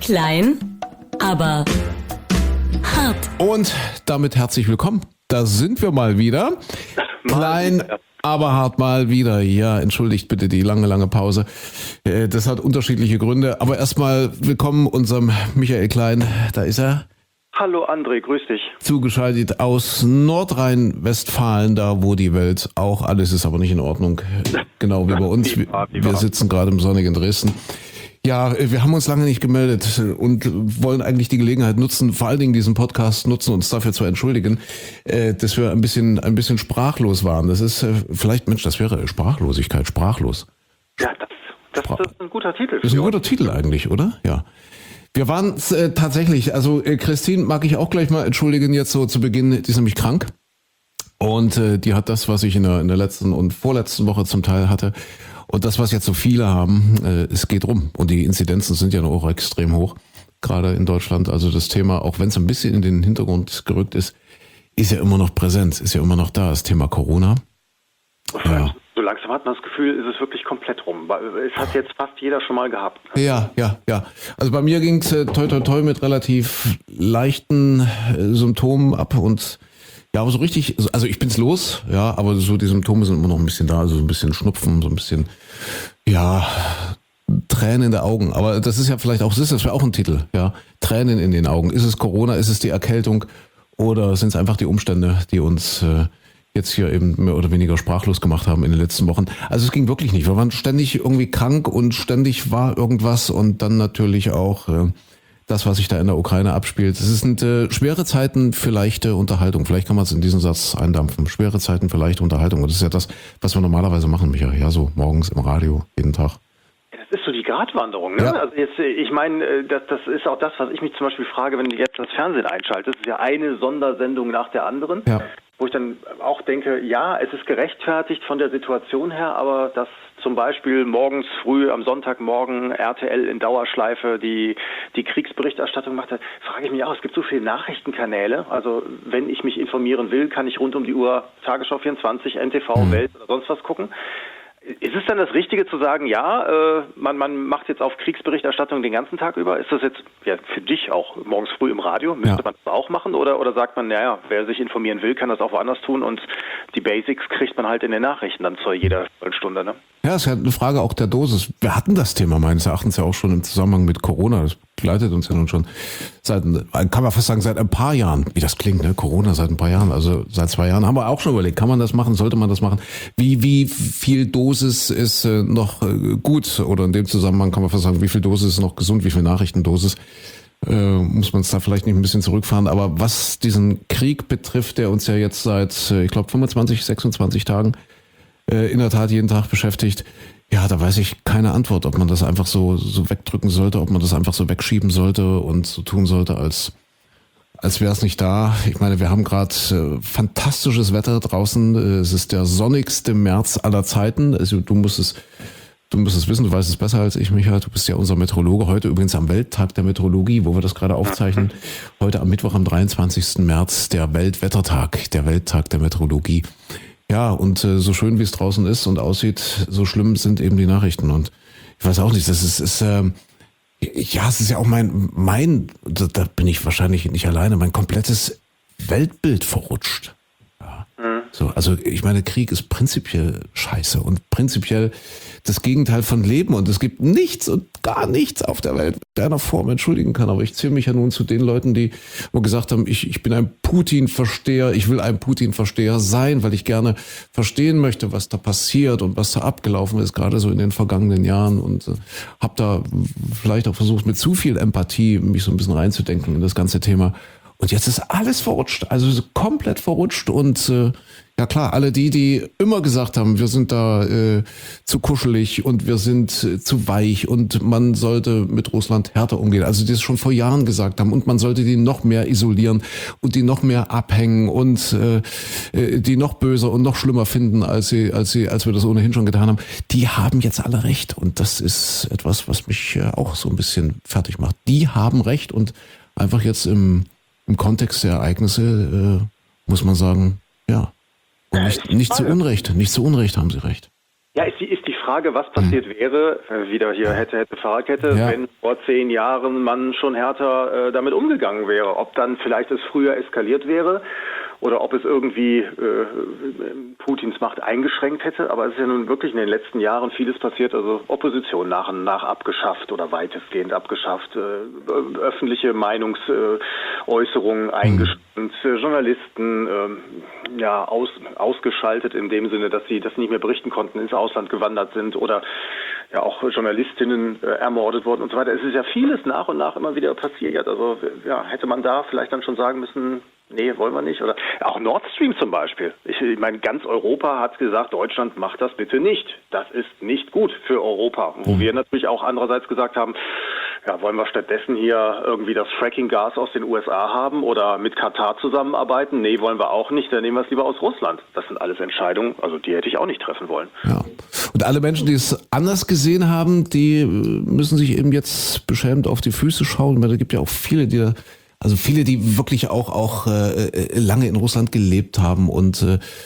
Klein, aber hart. Und damit herzlich willkommen. Da sind wir mal wieder. Klein, aber hart mal wieder. Ja, entschuldigt bitte die lange Pause. Das hat unterschiedliche Gründe. Aber erstmal willkommen unserem Michael Klein. Da ist er. Hallo André, grüß dich. Zugeschaltet aus Nordrhein-Westfalen, da wo die Welt auch alles ist, aber nicht in Ordnung. Genau wie bei uns. Wir sitzen gerade im sonnigen Dresden. Ja, wir haben uns lange nicht gemeldet und wollen eigentlich die Gelegenheit nutzen, vor allen Dingen diesen Podcast nutzen, uns dafür zu entschuldigen, dass wir ein bisschen sprachlos waren. Das ist vielleicht, Mensch, das wäre Sprachlosigkeit, sprachlos. Ja, das ist ein guter Titel. Das ist ein guter Titel eigentlich, oder? Ja. Wir waren tatsächlich, also Christine mag ich auch gleich mal entschuldigen jetzt so zu Beginn, die ist nämlich krank und die hat das, was ich in der letzten und vorletzten Woche zum Teil hatte und das, was jetzt so viele haben, es geht rum und die Inzidenzen sind ja noch auch extrem hoch, gerade in Deutschland, also das Thema, auch wenn es ein bisschen in den Hintergrund gerückt ist ja immer noch präsent, ist ja immer noch da, das Thema Corona. Ja. So langsam hat man das Gefühl, ist es wirklich komplett rum. Es hat jetzt fast jeder schon mal gehabt. Ja. Also bei mir ging es toi toi toi mit relativ leichten Symptomen ab und ja, aber so richtig, also ich bin's los, ja, aber so die Symptome sind immer noch ein bisschen da, also so ein bisschen Schnupfen, so ein bisschen, ja, Tränen in den Augen. Aber das ist ja vielleicht auch, das wäre auch ein Titel, ja, Tränen in den Augen. Ist es Corona, ist es die Erkältung oder sind es einfach die Umstände, die uns jetzt hier eben mehr oder weniger sprachlos gemacht haben in den letzten Wochen. Also es ging wirklich nicht. Wir waren ständig irgendwie krank und ständig war irgendwas und dann natürlich auch das, was sich da in der Ukraine abspielt. Es sind schwere Zeiten für leichte Unterhaltung. Vielleicht kann man es in diesen Satz eindampfen. Schwere Zeiten für leichte Unterhaltung. Und das ist ja das, was wir normalerweise machen, Michael. Ja, so morgens im Radio, jeden Tag. Das ist so die Gratwanderung, ne? Ja. Also jetzt, ich meine, das ist auch das, was ich mich zum Beispiel frage, wenn du jetzt das Fernsehen einschaltest. Das ist ja eine Sondersendung nach der anderen. Ja. Wo ich dann auch denke, ja, es ist gerechtfertigt von der Situation her, aber dass zum Beispiel morgens früh am Sonntagmorgen RTL in Dauerschleife die Kriegsberichterstattung macht, da frage ich mich auch, es gibt so viele Nachrichtenkanäle, also wenn ich mich informieren will, kann ich rund um die Uhr Tagesschau 24, NTV, Welt oder sonst was gucken. Ist es dann das Richtige zu sagen, ja, man macht jetzt auf Kriegsberichterstattung den ganzen Tag über? Ist das jetzt ja für dich auch morgens früh im Radio? Müsste man das auch machen? Oder sagt man, naja, wer sich informieren will, kann das auch woanders tun und die Basics kriegt man halt in den Nachrichten dann zu jeder Stunde, ne? Ja, es ist ja eine Frage auch der Dosis. Wir hatten das Thema meines Erachtens ja auch schon im Zusammenhang mit Corona. Das begleitet uns ja nun schon kann man fast sagen, seit ein paar Jahren. Wie das klingt, ne? Corona seit ein paar Jahren. Also seit 2 Jahren haben wir auch schon überlegt, kann man das machen, sollte man das machen? Wie viel Dosis ist noch gut? Oder in dem Zusammenhang kann man fast sagen, wie viel Dosis ist noch gesund? Wie viel Nachrichtendosis? Muss man es da vielleicht nicht ein bisschen zurückfahren? Aber was diesen Krieg betrifft, der uns ja jetzt seit, ich glaube, 25, 26 Tagen in der Tat jeden Tag beschäftigt, ja, da weiß ich keine Antwort, ob man das einfach so wegdrücken sollte, ob man das einfach so wegschieben sollte und so tun sollte, als wäre es nicht da. Ich meine, wir haben gerade fantastisches Wetter draußen. Es ist der sonnigste März aller Zeiten. Also du musst es wissen, du weißt es besser als ich, Michael. Du bist ja unser Meteorologe. Heute übrigens am Welttag der Meteorologie, wo wir das gerade aufzeichnen. Heute am Mittwoch, am 23. März, der Weltwettertag, der Welttag der Meteorologie. Ja, und so schön wie es draußen ist und aussieht, so schlimm sind eben die Nachrichten. Und ich weiß auch nicht, das ist es ist ja auch da bin ich wahrscheinlich nicht alleine, mein komplettes Weltbild verrutscht. Ja. So, also ich meine, Krieg ist prinzipiell scheiße und prinzipiell das Gegenteil von Leben und es gibt nichts und gar nichts auf der Welt, mit einer Form entschuldigen kann. Aber ich zähle mich ja nun zu den Leuten, die gesagt haben, ich bin ein Putin-Versteher, ich will ein Putin-Versteher sein, weil ich gerne verstehen möchte, was da passiert und was da abgelaufen ist, gerade so in den vergangenen Jahren und habe da vielleicht auch versucht, mit zu viel Empathie mich so ein bisschen reinzudenken in das ganze Thema. Und jetzt ist alles verrutscht, also komplett verrutscht und ja klar, alle die immer gesagt haben, wir sind da zu kuschelig und wir sind zu weich und man sollte mit Russland härter umgehen, also die es schon vor Jahren gesagt haben und man sollte die noch mehr isolieren und die noch mehr abhängen und die noch böser und noch schlimmer finden, als wir das ohnehin schon getan haben, die haben jetzt alle recht und das ist etwas, was mich auch so ein bisschen fertig macht. Die haben recht und einfach jetzt im Kontext der Ereignisse muss man sagen, ja. Und nicht zu Unrecht haben sie recht. Ja, ist die Frage, was passiert wäre, wieder hier hätte Fahrradkette, wenn vor 10 Jahren man schon härter damit umgegangen wäre. Ob dann vielleicht es früher eskaliert wäre oder ob es irgendwie Putins Macht eingeschränkt hätte. Aber es ist ja nun wirklich in den letzten Jahren vieles passiert. Also Opposition nach und nach abgeschafft oder weitestgehend abgeschafft, öffentliche Meinungsäußerungen eingeschränkt, Journalisten ausgeschaltet in dem Sinne, dass sie das nicht mehr berichten konnten, ins Ausland gewandert sind oder ja auch Journalistinnen ermordet worden und so weiter. Es ist ja vieles nach und nach immer wieder passiert. Also ja, hätte man da vielleicht dann schon sagen müssen, nee, wollen wir nicht. Oder auch Nord Stream zum Beispiel. Ich meine, ganz Europa hat gesagt, Deutschland macht das bitte nicht. Das ist nicht gut für Europa. Wo wir natürlich auch andererseits gesagt haben, ja, wollen wir stattdessen hier irgendwie das Fracking-Gas aus den USA haben oder mit Katar zusammenarbeiten? Nee, wollen wir auch nicht. Dann nehmen wir es lieber aus Russland. Das sind alles Entscheidungen, also die hätte ich auch nicht treffen wollen. Ja. Und alle Menschen, die es anders gesehen haben, die müssen sich eben jetzt beschämt auf die Füße schauen. Weil da gibt ja auch viele, die wirklich auch lange in Russland gelebt haben und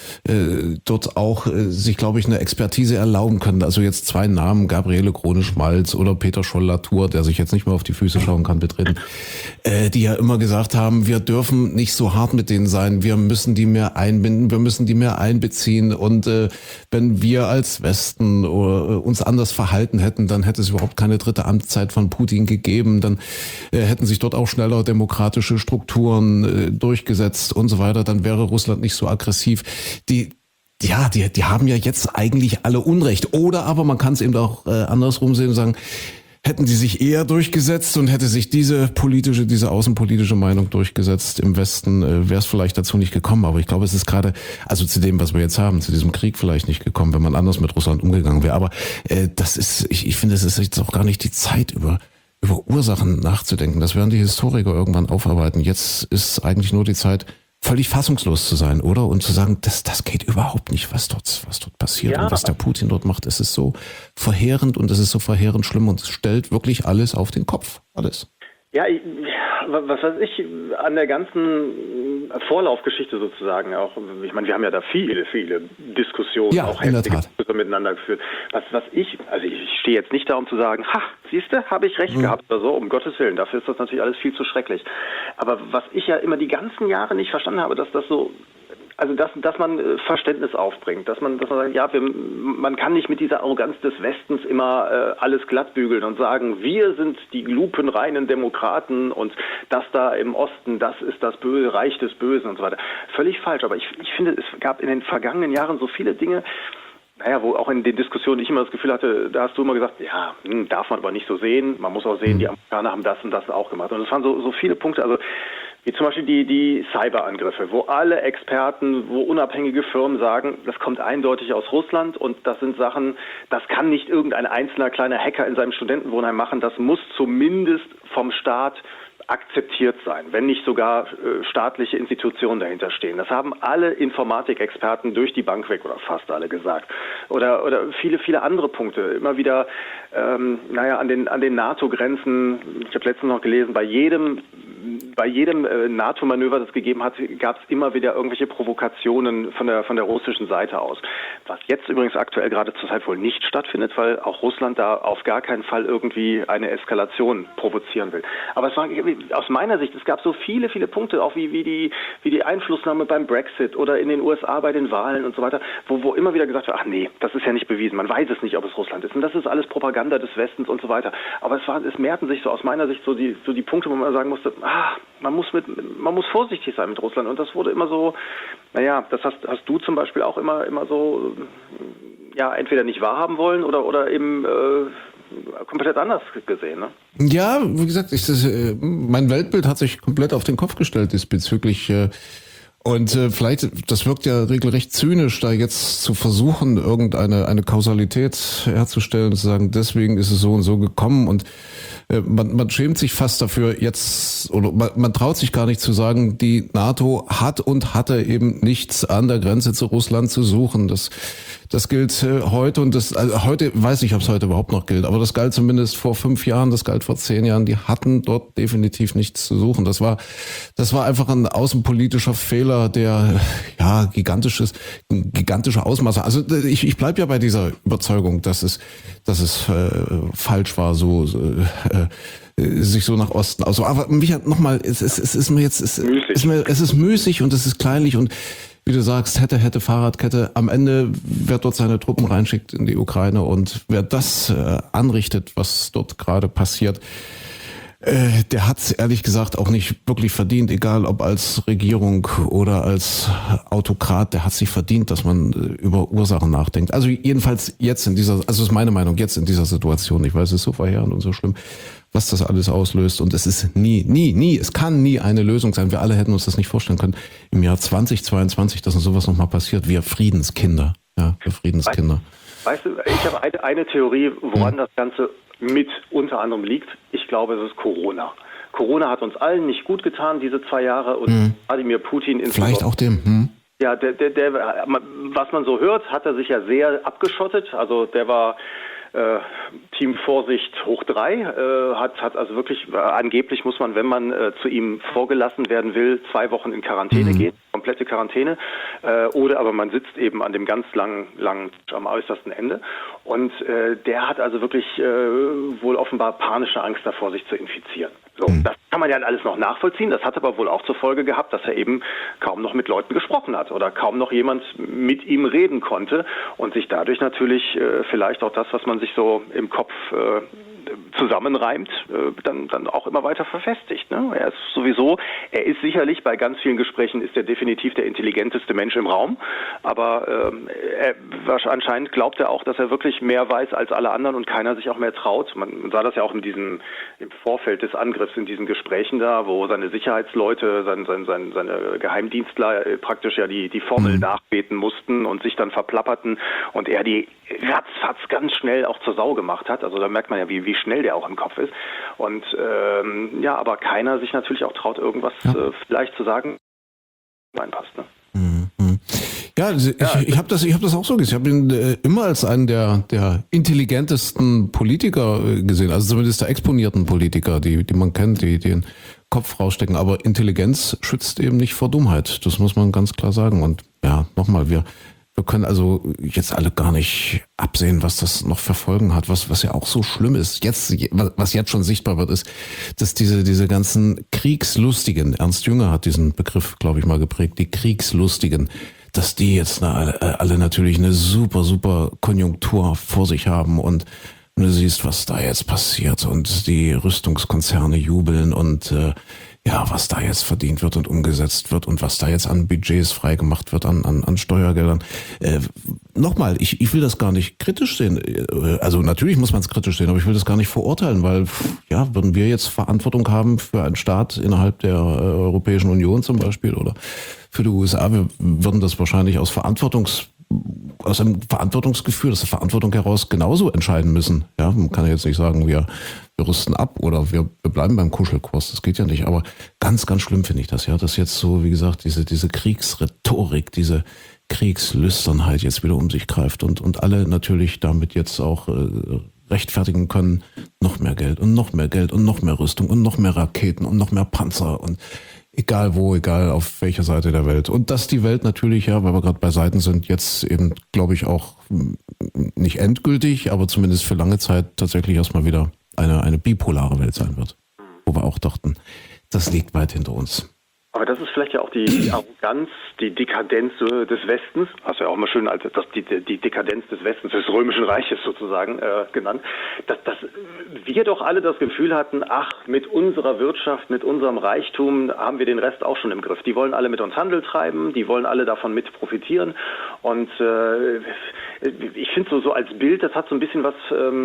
dort auch sich, glaube ich, eine Expertise erlauben können. Also jetzt 2 Namen, Gabriele Krone-Schmalz oder Peter Scholl-Latour, der sich jetzt nicht mehr auf die Füße schauen kann, betreten, die ja immer gesagt haben, wir dürfen nicht so hart mit denen sein, wir müssen die mehr einbinden, wir müssen die mehr einbeziehen und wenn wir als Westen uns anders verhalten hätten, dann hätte es überhaupt keine 3. Amtszeit von Putin gegeben, dann hätten sich dort auch schneller demokratische Strukturen durchgesetzt und so weiter, dann wäre Russland nicht so aggressiv. Die haben ja jetzt eigentlich alle Unrecht. Oder aber man kann es eben auch andersrum sehen und sagen, hätten die sich eher durchgesetzt und hätte sich diese außenpolitische Meinung durchgesetzt im Westen, wäre es vielleicht dazu nicht gekommen. Aber ich glaube, es ist gerade, also zu dem, was wir jetzt haben, zu diesem Krieg vielleicht nicht gekommen, wenn man anders mit Russland umgegangen wäre. Aber ich finde, es ist jetzt auch gar nicht die Zeit, über Ursachen nachzudenken. Das werden die Historiker irgendwann aufarbeiten. Jetzt ist eigentlich nur die Zeit, völlig fassungslos zu sein, oder? Und zu sagen, das geht überhaupt nicht, was dort passiert und was der Putin dort macht. Es ist so verheerend und es ist so verheerend schlimm und es stellt wirklich alles auf den Kopf. Alles. Ja, was weiß ich, an der ganzen Vorlaufgeschichte sozusagen auch, ich meine, wir haben ja da viele Diskussionen, auch heftige Diskussionen miteinander geführt. Ich stehe jetzt nicht da, um zu sagen, siehste, habe ich recht gehabt oder so, um Gottes Willen, dafür ist das natürlich alles viel zu schrecklich. Aber was ich ja immer die ganzen Jahre nicht verstanden habe, dass das so, also dass man Verständnis aufbringt, dass man sagt, ja, man kann nicht mit dieser Arroganz des Westens immer alles glattbügeln und sagen, wir sind die lupenreinen Demokraten und das da im Osten, das ist das Reich des Bösen und so weiter. Völlig falsch, aber ich finde, es gab in den vergangenen Jahren so viele Dinge, wo auch in den Diskussionen ich immer das Gefühl hatte, da hast du immer gesagt, ja, darf man aber nicht so sehen, man muss auch sehen, die Amerikaner haben das und das auch gemacht. Und es waren so viele Punkte, also wie zum Beispiel die Cyberangriffe, wo alle Experten, wo unabhängige Firmen sagen, das kommt eindeutig aus Russland und das sind Sachen, das kann nicht irgendein einzelner kleiner Hacker in seinem Studentenwohnheim machen, das muss zumindest vom Staat akzeptiert sein, wenn nicht sogar staatliche Institutionen dahinter stehen. Das haben alle Informatikexperten durch die Bank weg oder fast alle gesagt. Oder viele andere Punkte. Immer wieder, an den NATO-Grenzen, ich habe letztens noch gelesen, bei jedem NATO-Manöver, das es gegeben hat, gab es immer wieder irgendwelche Provokationen von der russischen Seite aus. Was jetzt übrigens aktuell gerade zur Zeit wohl nicht stattfindet, weil auch Russland da auf gar keinen Fall irgendwie eine Eskalation provozieren will. Aber es war aus meiner Sicht, es gab so viele Punkte, auch wie die Einflussnahme beim Brexit oder in den USA bei den Wahlen und so weiter, wo immer wieder gesagt wird, ach nee, das ist ja nicht bewiesen, man weiß es nicht, ob es Russland ist und das ist alles Propaganda des Westens und so weiter. Aber es mehrten sich so aus meiner Sicht so die Punkte, wo man sagen musste, man muss vorsichtig sein mit Russland und das wurde immer so, das hast du zum Beispiel auch immer so, entweder nicht wahrhaben wollen oder eben komplett anders gesehen, ne? Ja, wie gesagt, mein Weltbild hat sich komplett auf den Kopf gestellt diesbezüglich. Und vielleicht, das wirkt ja regelrecht zynisch, da jetzt zu versuchen, eine Kausalität herzustellen, zu sagen, deswegen ist es so und so gekommen und man schämt sich fast dafür jetzt, oder man traut sich gar nicht zu sagen, die NATO hat und hatte eben nichts an der Grenze zu Russland zu suchen. Das gilt heute und heute weiß ich, ob es heute überhaupt noch gilt, aber das galt zumindest vor 5 Jahren, das galt vor 10 Jahren. Die hatten dort definitiv nichts zu suchen. Das war einfach ein außenpolitischer Fehler, der gigantische Ausmaße. Also ich bleibe ja bei dieser Überzeugung, dass es falsch war, sich so nach Osten aus. Aber Michael, nochmal, es ist müßig und es ist kleinlich und wie du sagst, hätte Fahrradkette. Am Ende, wer dort seine Truppen reinschickt in die Ukraine und wer das anrichtet, was dort gerade passiert, der hat es ehrlich gesagt auch nicht wirklich verdient, egal ob als Regierung oder als Autokrat, der hat sich verdient, dass man über Ursachen nachdenkt. Also jedenfalls jetzt ist meine Meinung, jetzt in dieser Situation, ich weiß, es ist so verheerend und so schlimm, was das alles auslöst und es ist es kann nie eine Lösung sein. Wir alle hätten uns das nicht vorstellen können im Jahr 2022, dass uns sowas nochmal passiert. Wir Friedenskinder. Weißt du, ich habe eine Theorie, woran das Ganze mit unter anderem liegt. Ich glaube, es ist Corona. Corona hat uns allen nicht gut getan, diese 2 Jahre und Wladimir Putin vielleicht auch dem. Ja, was man so hört, hat er sich ja sehr abgeschottet. Also der war Team Vorsicht hoch 3, hat also wirklich, angeblich muss man, wenn man zu ihm vorgelassen werden will, 2 Wochen in Quarantäne gehen, komplette Quarantäne, oder aber man sitzt eben an dem ganz langen am äußersten Ende und der hat also wirklich wohl offenbar panische Angst davor, sich zu infizieren. So, das kann man ja alles noch nachvollziehen, das hat aber wohl auch zur Folge gehabt, dass er eben kaum noch mit Leuten gesprochen hat oder kaum noch jemand mit ihm reden konnte und sich dadurch natürlich vielleicht auch das, was man sich so im Kopf zusammenreimt, dann auch immer weiter verfestigt. Ne? Er ist sicherlich bei ganz vielen Gesprächen ist er definitiv der intelligenteste Mensch im Raum, aber anscheinend glaubt er auch, dass er wirklich mehr weiß als alle anderen und keiner sich auch mehr traut. Man sah das ja auch im Vorfeld des Angriffs in diesen Gesprächen da, wo seine Sicherheitsleute, seine Geheimdienstler praktisch ja die Formel nachbeten mussten und sich dann verplapperten und er die ratzfatz ganz schnell auch zur Sau gemacht hat. Also da merkt man ja, wie schnell der auch im Kopf ist. Und aber keiner sich natürlich auch traut, irgendwas vielleicht zu sagen, reinpasst. Ne? Ja, ich habe das auch so gesehen. Ich habe ihn immer als einen der intelligentesten Politiker gesehen, also zumindest der exponierten Politiker, die man kennt, die den Kopf rausstecken. Aber Intelligenz schützt eben nicht vor Dummheit. Das muss man ganz klar sagen. Und ja, nochmal, wir können also jetzt alle gar nicht absehen, was das noch für Folgen hat, was ja auch so schlimm ist. Was jetzt schon sichtbar wird, ist, dass diese ganzen Kriegslustigen, Ernst Jünger hat diesen Begriff, glaube ich, mal geprägt, die Kriegslustigen, dass die jetzt alle natürlich eine super, super Konjunktur vor sich haben und du siehst, was da jetzt passiert und die Rüstungskonzerne jubeln und was da jetzt verdient wird und umgesetzt wird und was da jetzt an Budgets freigemacht wird, an Steuergeldern. Nochmal, ich will das gar nicht kritisch sehen. Also natürlich muss man es kritisch sehen, aber ich will das gar nicht verurteilen, weil würden wir jetzt Verantwortung haben für einen Staat innerhalb der Europäischen Union zum Beispiel oder für die USA, wir würden das wahrscheinlich aus einem Verantwortungsgefühl, aus der Verantwortung heraus genauso entscheiden müssen. Ja, man kann ja jetzt nicht sagen, wir rüsten ab oder wir bleiben beim Kuschelkurs. Das geht ja nicht. Aber ganz, ganz schlimm finde ich das, ja, dass jetzt so, wie gesagt, diese Kriegsrhetorik, diese Kriegslüsternheit jetzt wieder um sich greift und alle natürlich damit jetzt auch rechtfertigen können, noch mehr Geld und noch mehr Geld und noch mehr Rüstung und noch mehr Raketen und noch mehr Panzer und egal wo, egal auf welcher Seite der Welt. Und dass die Welt natürlich, weil wir gerade bei Seiten sind, jetzt eben, glaube ich, auch nicht endgültig, aber zumindest für lange Zeit tatsächlich erstmal wieder eine bipolare Welt sein wird. Wo wir auch dachten, das liegt weit hinter uns. Aber das ist vielleicht ja auch die Arroganz, die Dekadenz des Westens, hast du ja auch mal schön als die Dekadenz des Westens, des Römischen Reiches sozusagen genannt, dass wir doch alle das Gefühl hatten, mit unserer Wirtschaft, mit unserem Reichtum haben wir den Rest auch schon im Griff. Die wollen alle mit uns Handel treiben, die wollen alle davon mit profitieren und ich finde so als Bild, das hat so ein bisschen was...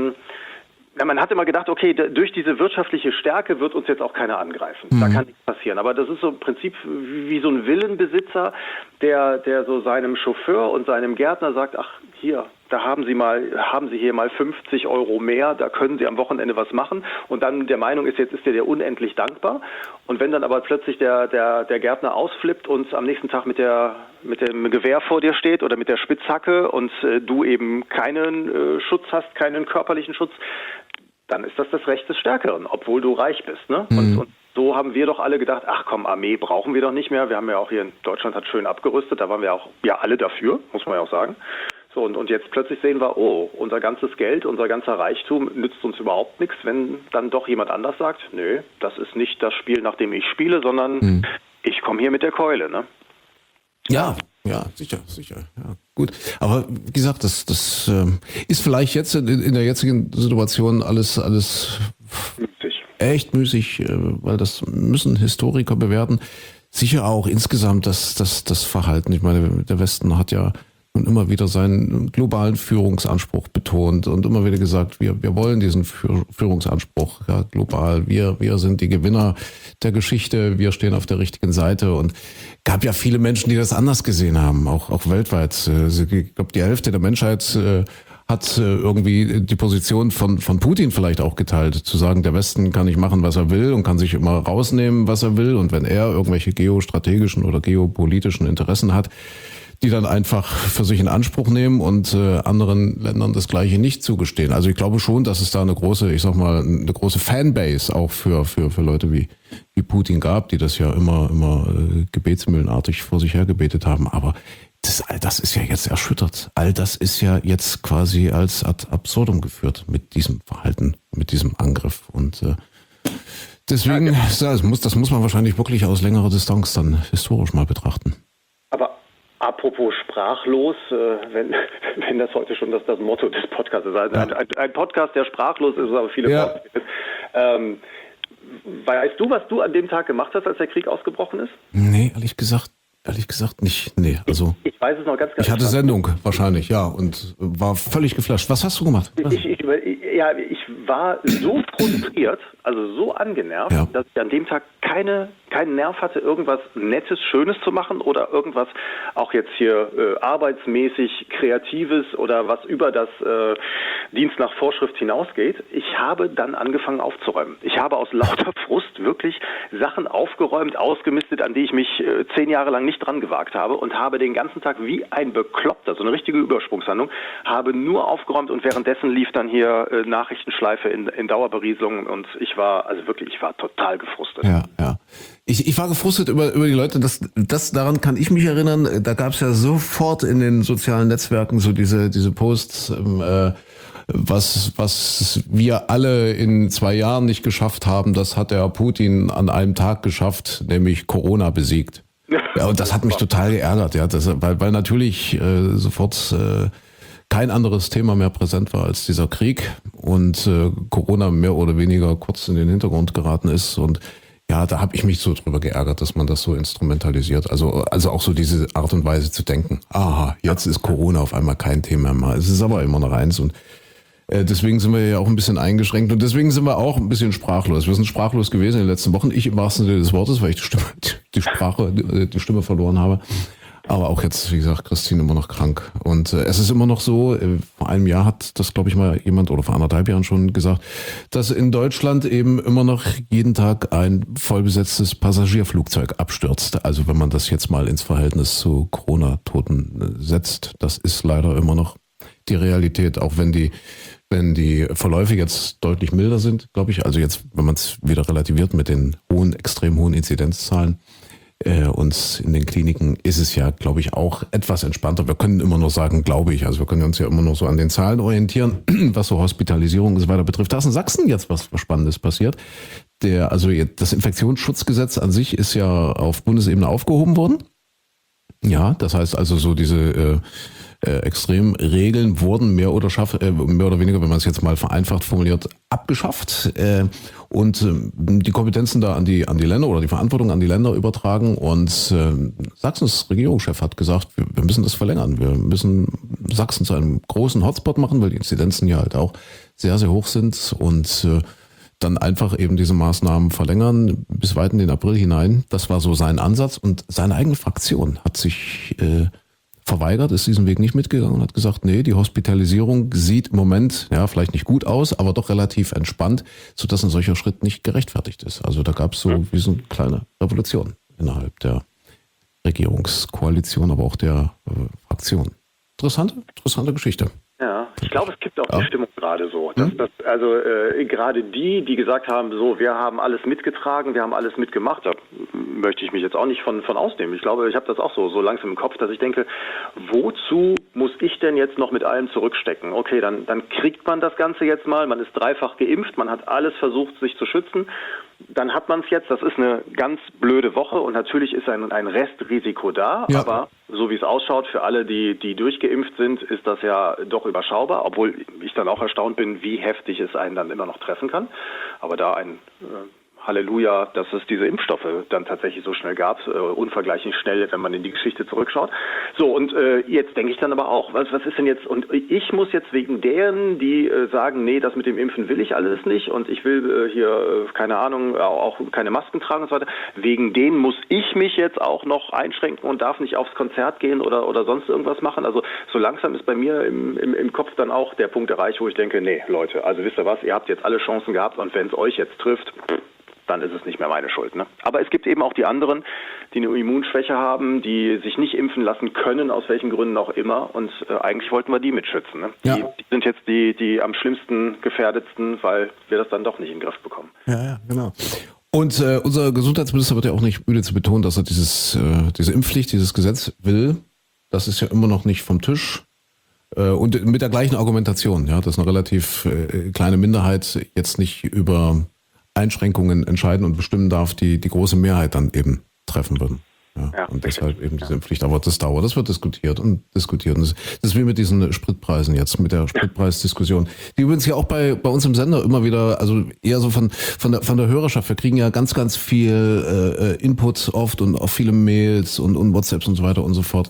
man hat immer gedacht, okay, durch diese wirtschaftliche Stärke wird uns jetzt auch keiner angreifen. Da kann nichts passieren. Aber das ist so im Prinzip wie so ein Villenbesitzer, der so seinem Chauffeur und seinem Gärtner sagt, hier, da haben Sie hier mal 50 Euro mehr, da können Sie am Wochenende was machen und dann der Meinung ist, jetzt ist der unendlich dankbar. Und wenn dann aber plötzlich der Gärtner ausflippt und am nächsten Tag mit dem Gewehr vor dir steht oder mit der Spitzhacke und du eben keinen Schutz hast, keinen körperlichen Schutz, dann ist das Recht des Stärkeren, obwohl du reich bist. Ne? Und so haben wir doch alle gedacht, ach komm, Armee brauchen wir doch nicht mehr. Wir haben ja auch hier in Deutschland hat schön abgerüstet, da waren wir auch alle dafür, muss man ja auch sagen. So, und jetzt plötzlich sehen wir, unser ganzes Geld, unser ganzer Reichtum nützt uns überhaupt nichts, wenn dann doch jemand anders sagt, nö, das ist nicht das Spiel, nach dem ich spiele, sondern ich komme hier mit der Keule. Ne? Ja, sicher. Ja, gut. Aber wie gesagt, das ist vielleicht jetzt in der jetzigen Situation alles Müßig. Echt müßig, weil das müssen Historiker bewerten. Sicher auch insgesamt das Verhalten. Ich meine, der Westen hat ja nun immer wieder seinen globalen Führungsanspruch betont und immer wieder gesagt, wir wollen diesen Führungsanspruch global. Wir sind die Gewinner der Geschichte, wir stehen auf der richtigen Seite und gab ja viele Menschen, die das anders gesehen haben, auch weltweit. Ich glaube, die Hälfte der Menschheit hat irgendwie die Position von Putin vielleicht auch geteilt, zu sagen, der Westen kann nicht machen, was er will und kann sich immer rausnehmen, was er will. Und wenn er irgendwelche geostrategischen oder geopolitischen Interessen hat, die dann einfach für sich in Anspruch nehmen und anderen Ländern das Gleiche nicht zugestehen. Also ich glaube schon, dass es da eine große Fanbase auch für Leute wie Putin gab, die das ja immer gebetsmühlenartig vor sich her gebetet haben. Aber all das ist ja jetzt erschüttert. All das ist ja jetzt quasi als ad absurdum geführt mit diesem Verhalten, mit diesem Angriff. Und deswegen, das muss man wahrscheinlich wirklich aus längerer Distanz dann historisch mal betrachten. Aber apropos sprachlos, wenn das heute schon das Motto des Podcasts ist, ein Podcast, der sprachlos ist, aber viele Worte gibt. Weißt du, was du an dem Tag gemacht hast, als der Krieg ausgebrochen ist? Nee, ehrlich gesagt nicht. Nee, also ich weiß es noch ganz ich hatte Sendung wahrscheinlich, ja, und war völlig geflasht. Was hast du gemacht? Ich war so frustriert, also so angenervt, dass ich an dem Tag keinen Nerv hatte, irgendwas Nettes, Schönes zu machen oder irgendwas auch jetzt hier arbeitsmäßig Kreatives oder was über das Dienst nach Vorschrift hinausgeht. Ich habe dann angefangen aufzuräumen. Ich habe aus lauter Frust wirklich Sachen aufgeräumt, ausgemistet, an die ich mich 10 Jahre lang nicht dran gewagt habe und habe den ganzen Tag wie ein Bekloppter, so eine richtige Übersprungshandlung, habe nur aufgeräumt und währenddessen lief dann hier Nachrichtenschleife in Dauerberieselung und ich war total gefrustet. Ja. Ich war gefrustet über die Leute, daran kann ich mich erinnern, da gab es ja sofort in den sozialen Netzwerken so diese Posts, was wir alle in 2 Jahren nicht geschafft haben, das hat der Putin an einem Tag geschafft, nämlich Corona besiegt. Ja, und das hat mich total geärgert, weil natürlich sofort kein anderes Thema mehr präsent war als dieser Krieg und Corona mehr oder weniger kurz in den Hintergrund geraten ist und ja, da habe ich mich so drüber geärgert, dass man das so instrumentalisiert. Also auch so diese Art und Weise zu denken. Aha, jetzt ist Corona auf einmal kein Thema mehr. Es ist aber immer noch eins und deswegen sind wir ja auch ein bisschen eingeschränkt und deswegen sind wir auch ein bisschen sprachlos. Wir sind sprachlos gewesen in den letzten Wochen. Ich im wahrsten Sinne des Wortes, weil ich die Stimme verloren habe. Aber auch jetzt, wie gesagt, Christine immer noch krank. Und es ist immer noch so, vor einem Jahr hat das, glaube ich, mal jemand oder vor 1,5 Jahren schon gesagt, dass in Deutschland eben immer noch jeden Tag ein vollbesetztes Passagierflugzeug abstürzt. Also wenn man das jetzt mal ins Verhältnis zu Corona-Toten setzt, das ist leider immer noch die Realität, auch wenn die Verläufe jetzt deutlich milder sind, glaube ich. Also jetzt, wenn man es wieder relativiert mit den extrem hohen Inzidenzzahlen, und in den Kliniken ist es ja, glaube ich, auch etwas entspannter. Wir können immer nur sagen, glaube ich, also wir können uns ja immer nur so an den Zahlen orientieren, was so Hospitalisierung und so weiter betrifft. Da ist in Sachsen jetzt was Spannendes passiert. Das Infektionsschutzgesetz an sich ist ja auf Bundesebene aufgehoben worden. Ja, das heißt also so diese Extremregeln wurden mehr oder weniger, wenn man es jetzt mal vereinfacht formuliert, abgeschafft und die Kompetenzen da an die Länder oder die Verantwortung an die Länder übertragen und Sachsens Regierungschef hat gesagt, wir müssen das verlängern, wir müssen Sachsen zu einem großen Hotspot machen, weil die Inzidenzen ja halt auch sehr, sehr hoch sind und dann einfach eben diese Maßnahmen verlängern bis weit in den April hinein. Das war so sein Ansatz und seine eigene Fraktion hat sich verweigert, ist diesen Weg nicht mitgegangen und hat gesagt, nee, die Hospitalisierung sieht im Moment, ja, vielleicht nicht gut aus, aber doch relativ entspannt, sodass ein solcher Schritt nicht gerechtfertigt ist. Also da gab es so wie so eine kleine Revolution innerhalb der Regierungskoalition, aber auch der Fraktion. Interessante Geschichte. Ja, ich glaube, es gibt auch die Stimmung gerade so. Also gerade die gesagt haben, so, wir haben alles mitgetragen, wir haben alles mitgemacht, da möchte ich mich jetzt auch nicht von ausnehmen. Ich glaube, ich habe das auch so langsam im Kopf, dass ich denke, wozu muss ich denn jetzt noch mit allem zurückstecken? Okay, dann kriegt man das Ganze jetzt mal, man ist dreifach geimpft, man hat alles versucht, sich zu schützen. Dann hat man es jetzt, das ist eine ganz blöde Woche und natürlich ist ein Restrisiko da, aber so wie es ausschaut, für alle, die durchgeimpft sind, ist das ja doch überschaubar, obwohl ich dann auch erstaunt bin, wie heftig es einen dann immer noch treffen kann. Aber da ein Halleluja, dass es diese Impfstoffe dann tatsächlich so schnell gab, unvergleichlich schnell, wenn man in die Geschichte zurückschaut. So, und jetzt denke ich dann aber auch, was ist denn jetzt, und ich muss jetzt wegen deren, die sagen, nee, das mit dem Impfen will ich alles nicht und ich will hier, keine Ahnung, auch keine Masken tragen und so weiter, wegen denen muss ich mich jetzt auch noch einschränken und darf nicht aufs Konzert gehen oder sonst irgendwas machen. Also so langsam ist bei mir im Kopf dann auch der Punkt erreicht, wo ich denke, nee, Leute, also wisst ihr was, ihr habt jetzt alle Chancen gehabt und wenn es euch jetzt trifft, dann ist es nicht mehr meine Schuld. Ne? Aber es gibt eben auch die anderen, die eine Immunschwäche haben, die sich nicht impfen lassen können, aus welchen Gründen auch immer. Und eigentlich wollten wir die mitschützen. Ne? Ja. Die sind jetzt die am schlimmsten gefährdetsten, weil wir das dann doch nicht in den Griff bekommen. Ja, genau. Und unser Gesundheitsminister wird ja auch nicht müde zu betonen, dass er diese Impfpflicht, dieses Gesetz will. Das ist ja immer noch nicht vom Tisch. Und mit der gleichen Argumentation, ja, dass eine relativ kleine Minderheit jetzt nicht über Einschränkungen entscheiden und bestimmen darf, die große Mehrheit dann eben treffen würden. Ja, und deshalb eben diese Pflicht. Aber das wird diskutiert. Und das ist wie mit diesen Spritpreisen jetzt, mit der Spritpreisdiskussion. Die übrigens ja auch bei uns im Sender immer wieder, also eher so von der Hörerschaft. Wir kriegen ja ganz, ganz viel Input oft und auch viele Mails und WhatsApps und so weiter und so fort.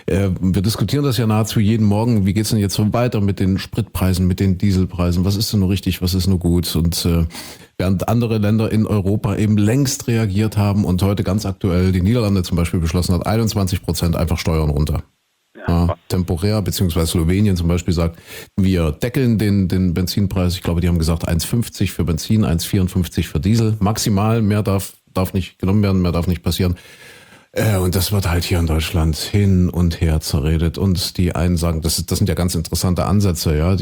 Wir diskutieren das ja nahezu jeden Morgen. Wie geht's denn jetzt so weiter mit den Spritpreisen, mit den Dieselpreisen? Was ist denn nur richtig, was ist nur gut? Und während andere Länder in Europa eben längst reagiert haben und heute ganz aktuell die Niederlande zum Beispiel beschlossen hat, 21% einfach Steuern runter. Ja, temporär, beziehungsweise Slowenien zum Beispiel sagt, wir deckeln den Benzinpreis. Ich glaube, die haben gesagt 1,50 für Benzin, 1,54 für Diesel. Maximal, mehr darf nicht genommen werden, mehr darf nicht passieren. Und das wird halt hier in Deutschland hin und her zerredet. Und die einen sagen, das sind ja ganz interessante Ansätze, ja.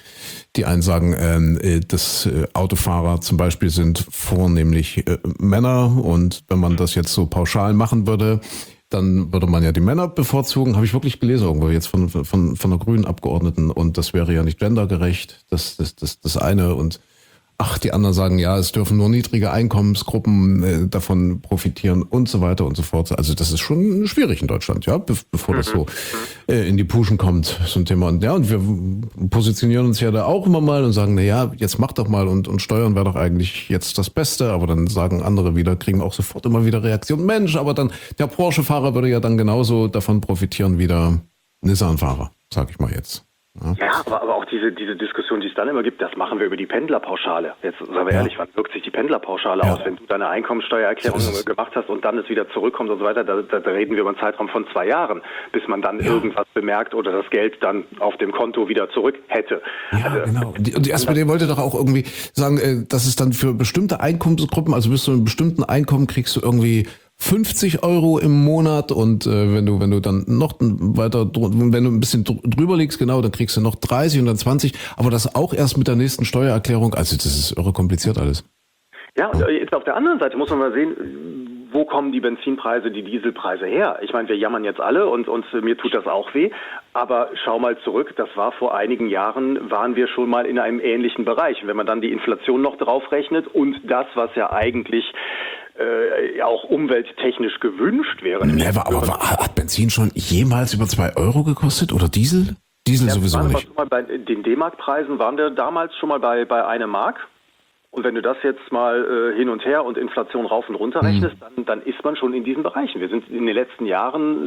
Die einen sagen, dass Autofahrer zum Beispiel sind vornehmlich Männer. Und wenn man das jetzt so pauschal machen würde, dann würde man ja die Männer bevorzugen. Habe ich wirklich gelesen irgendwo jetzt von einer grünen Abgeordneten. Und das wäre ja nicht gendergerecht. Das eine. Und die anderen sagen, ja, es dürfen nur niedrige Einkommensgruppen davon profitieren und so weiter und so fort. Also das ist schon schwierig in Deutschland, ja, bevor das so in die Puschen kommt, so ein Thema. Und ja, und wir positionieren uns ja da auch immer mal und sagen, na ja, jetzt mach doch mal und Steuern wäre doch eigentlich jetzt das Beste. Aber dann sagen andere wieder, kriegen auch sofort immer wieder Reaktionen. Mensch, aber dann der Porsche-Fahrer würde ja dann genauso davon profitieren wie der Nissan-Fahrer, sag ich mal jetzt. Ja, aber auch diese Diskussion, die es dann immer gibt, das machen wir über die Pendlerpauschale. Jetzt sagen wir ehrlich, wann wirkt sich die Pendlerpauschale aus, wenn du deine Einkommensteuererklärung gemacht hast und dann es wieder zurückkommt und so weter? Da reden wir über einen Zeitraum von 2 Jahren, bis man dann irgendwas bemerkt oder das Geld dann auf dem Konto wieder zurück hätte. Ja, also, genau. Und die SPD wollte doch auch irgendwie sagen, dass es dann für bestimmte Einkommensgruppen, also bis zu einem bestimmten Einkommen kriegst du irgendwie 50 € im Monat und wenn du dann noch weiter, wenn du ein bisschen drüber liegst, genau, dann kriegst du noch 30 und dann 20, aber das auch erst mit der nächsten Steuererklärung, also das ist irre kompliziert alles. Ja, und jetzt auf der anderen Seite muss man mal sehen, wo kommen die Benzinpreise, die Dieselpreise her? Ich meine, wir jammern jetzt alle und mir tut das auch weh, aber schau mal zurück, das war vor einigen Jahren, waren wir schon mal in einem ähnlichen Bereich. Und wenn man dann die Inflation noch draufrechnet und das, was ja eigentlich auch umwelttechnisch gewünscht wäre. Aber hat Benzin schon jemals über 2 € gekostet oder Diesel? Diesel sowieso nicht. Bei den D-Mark-Preisen waren wir damals schon mal bei 1 Mark. Und wenn du das jetzt mal hin und her und Inflation rauf und runter rechnest, dann ist man schon in diesen Bereichen. Wir sind in den letzten Jahren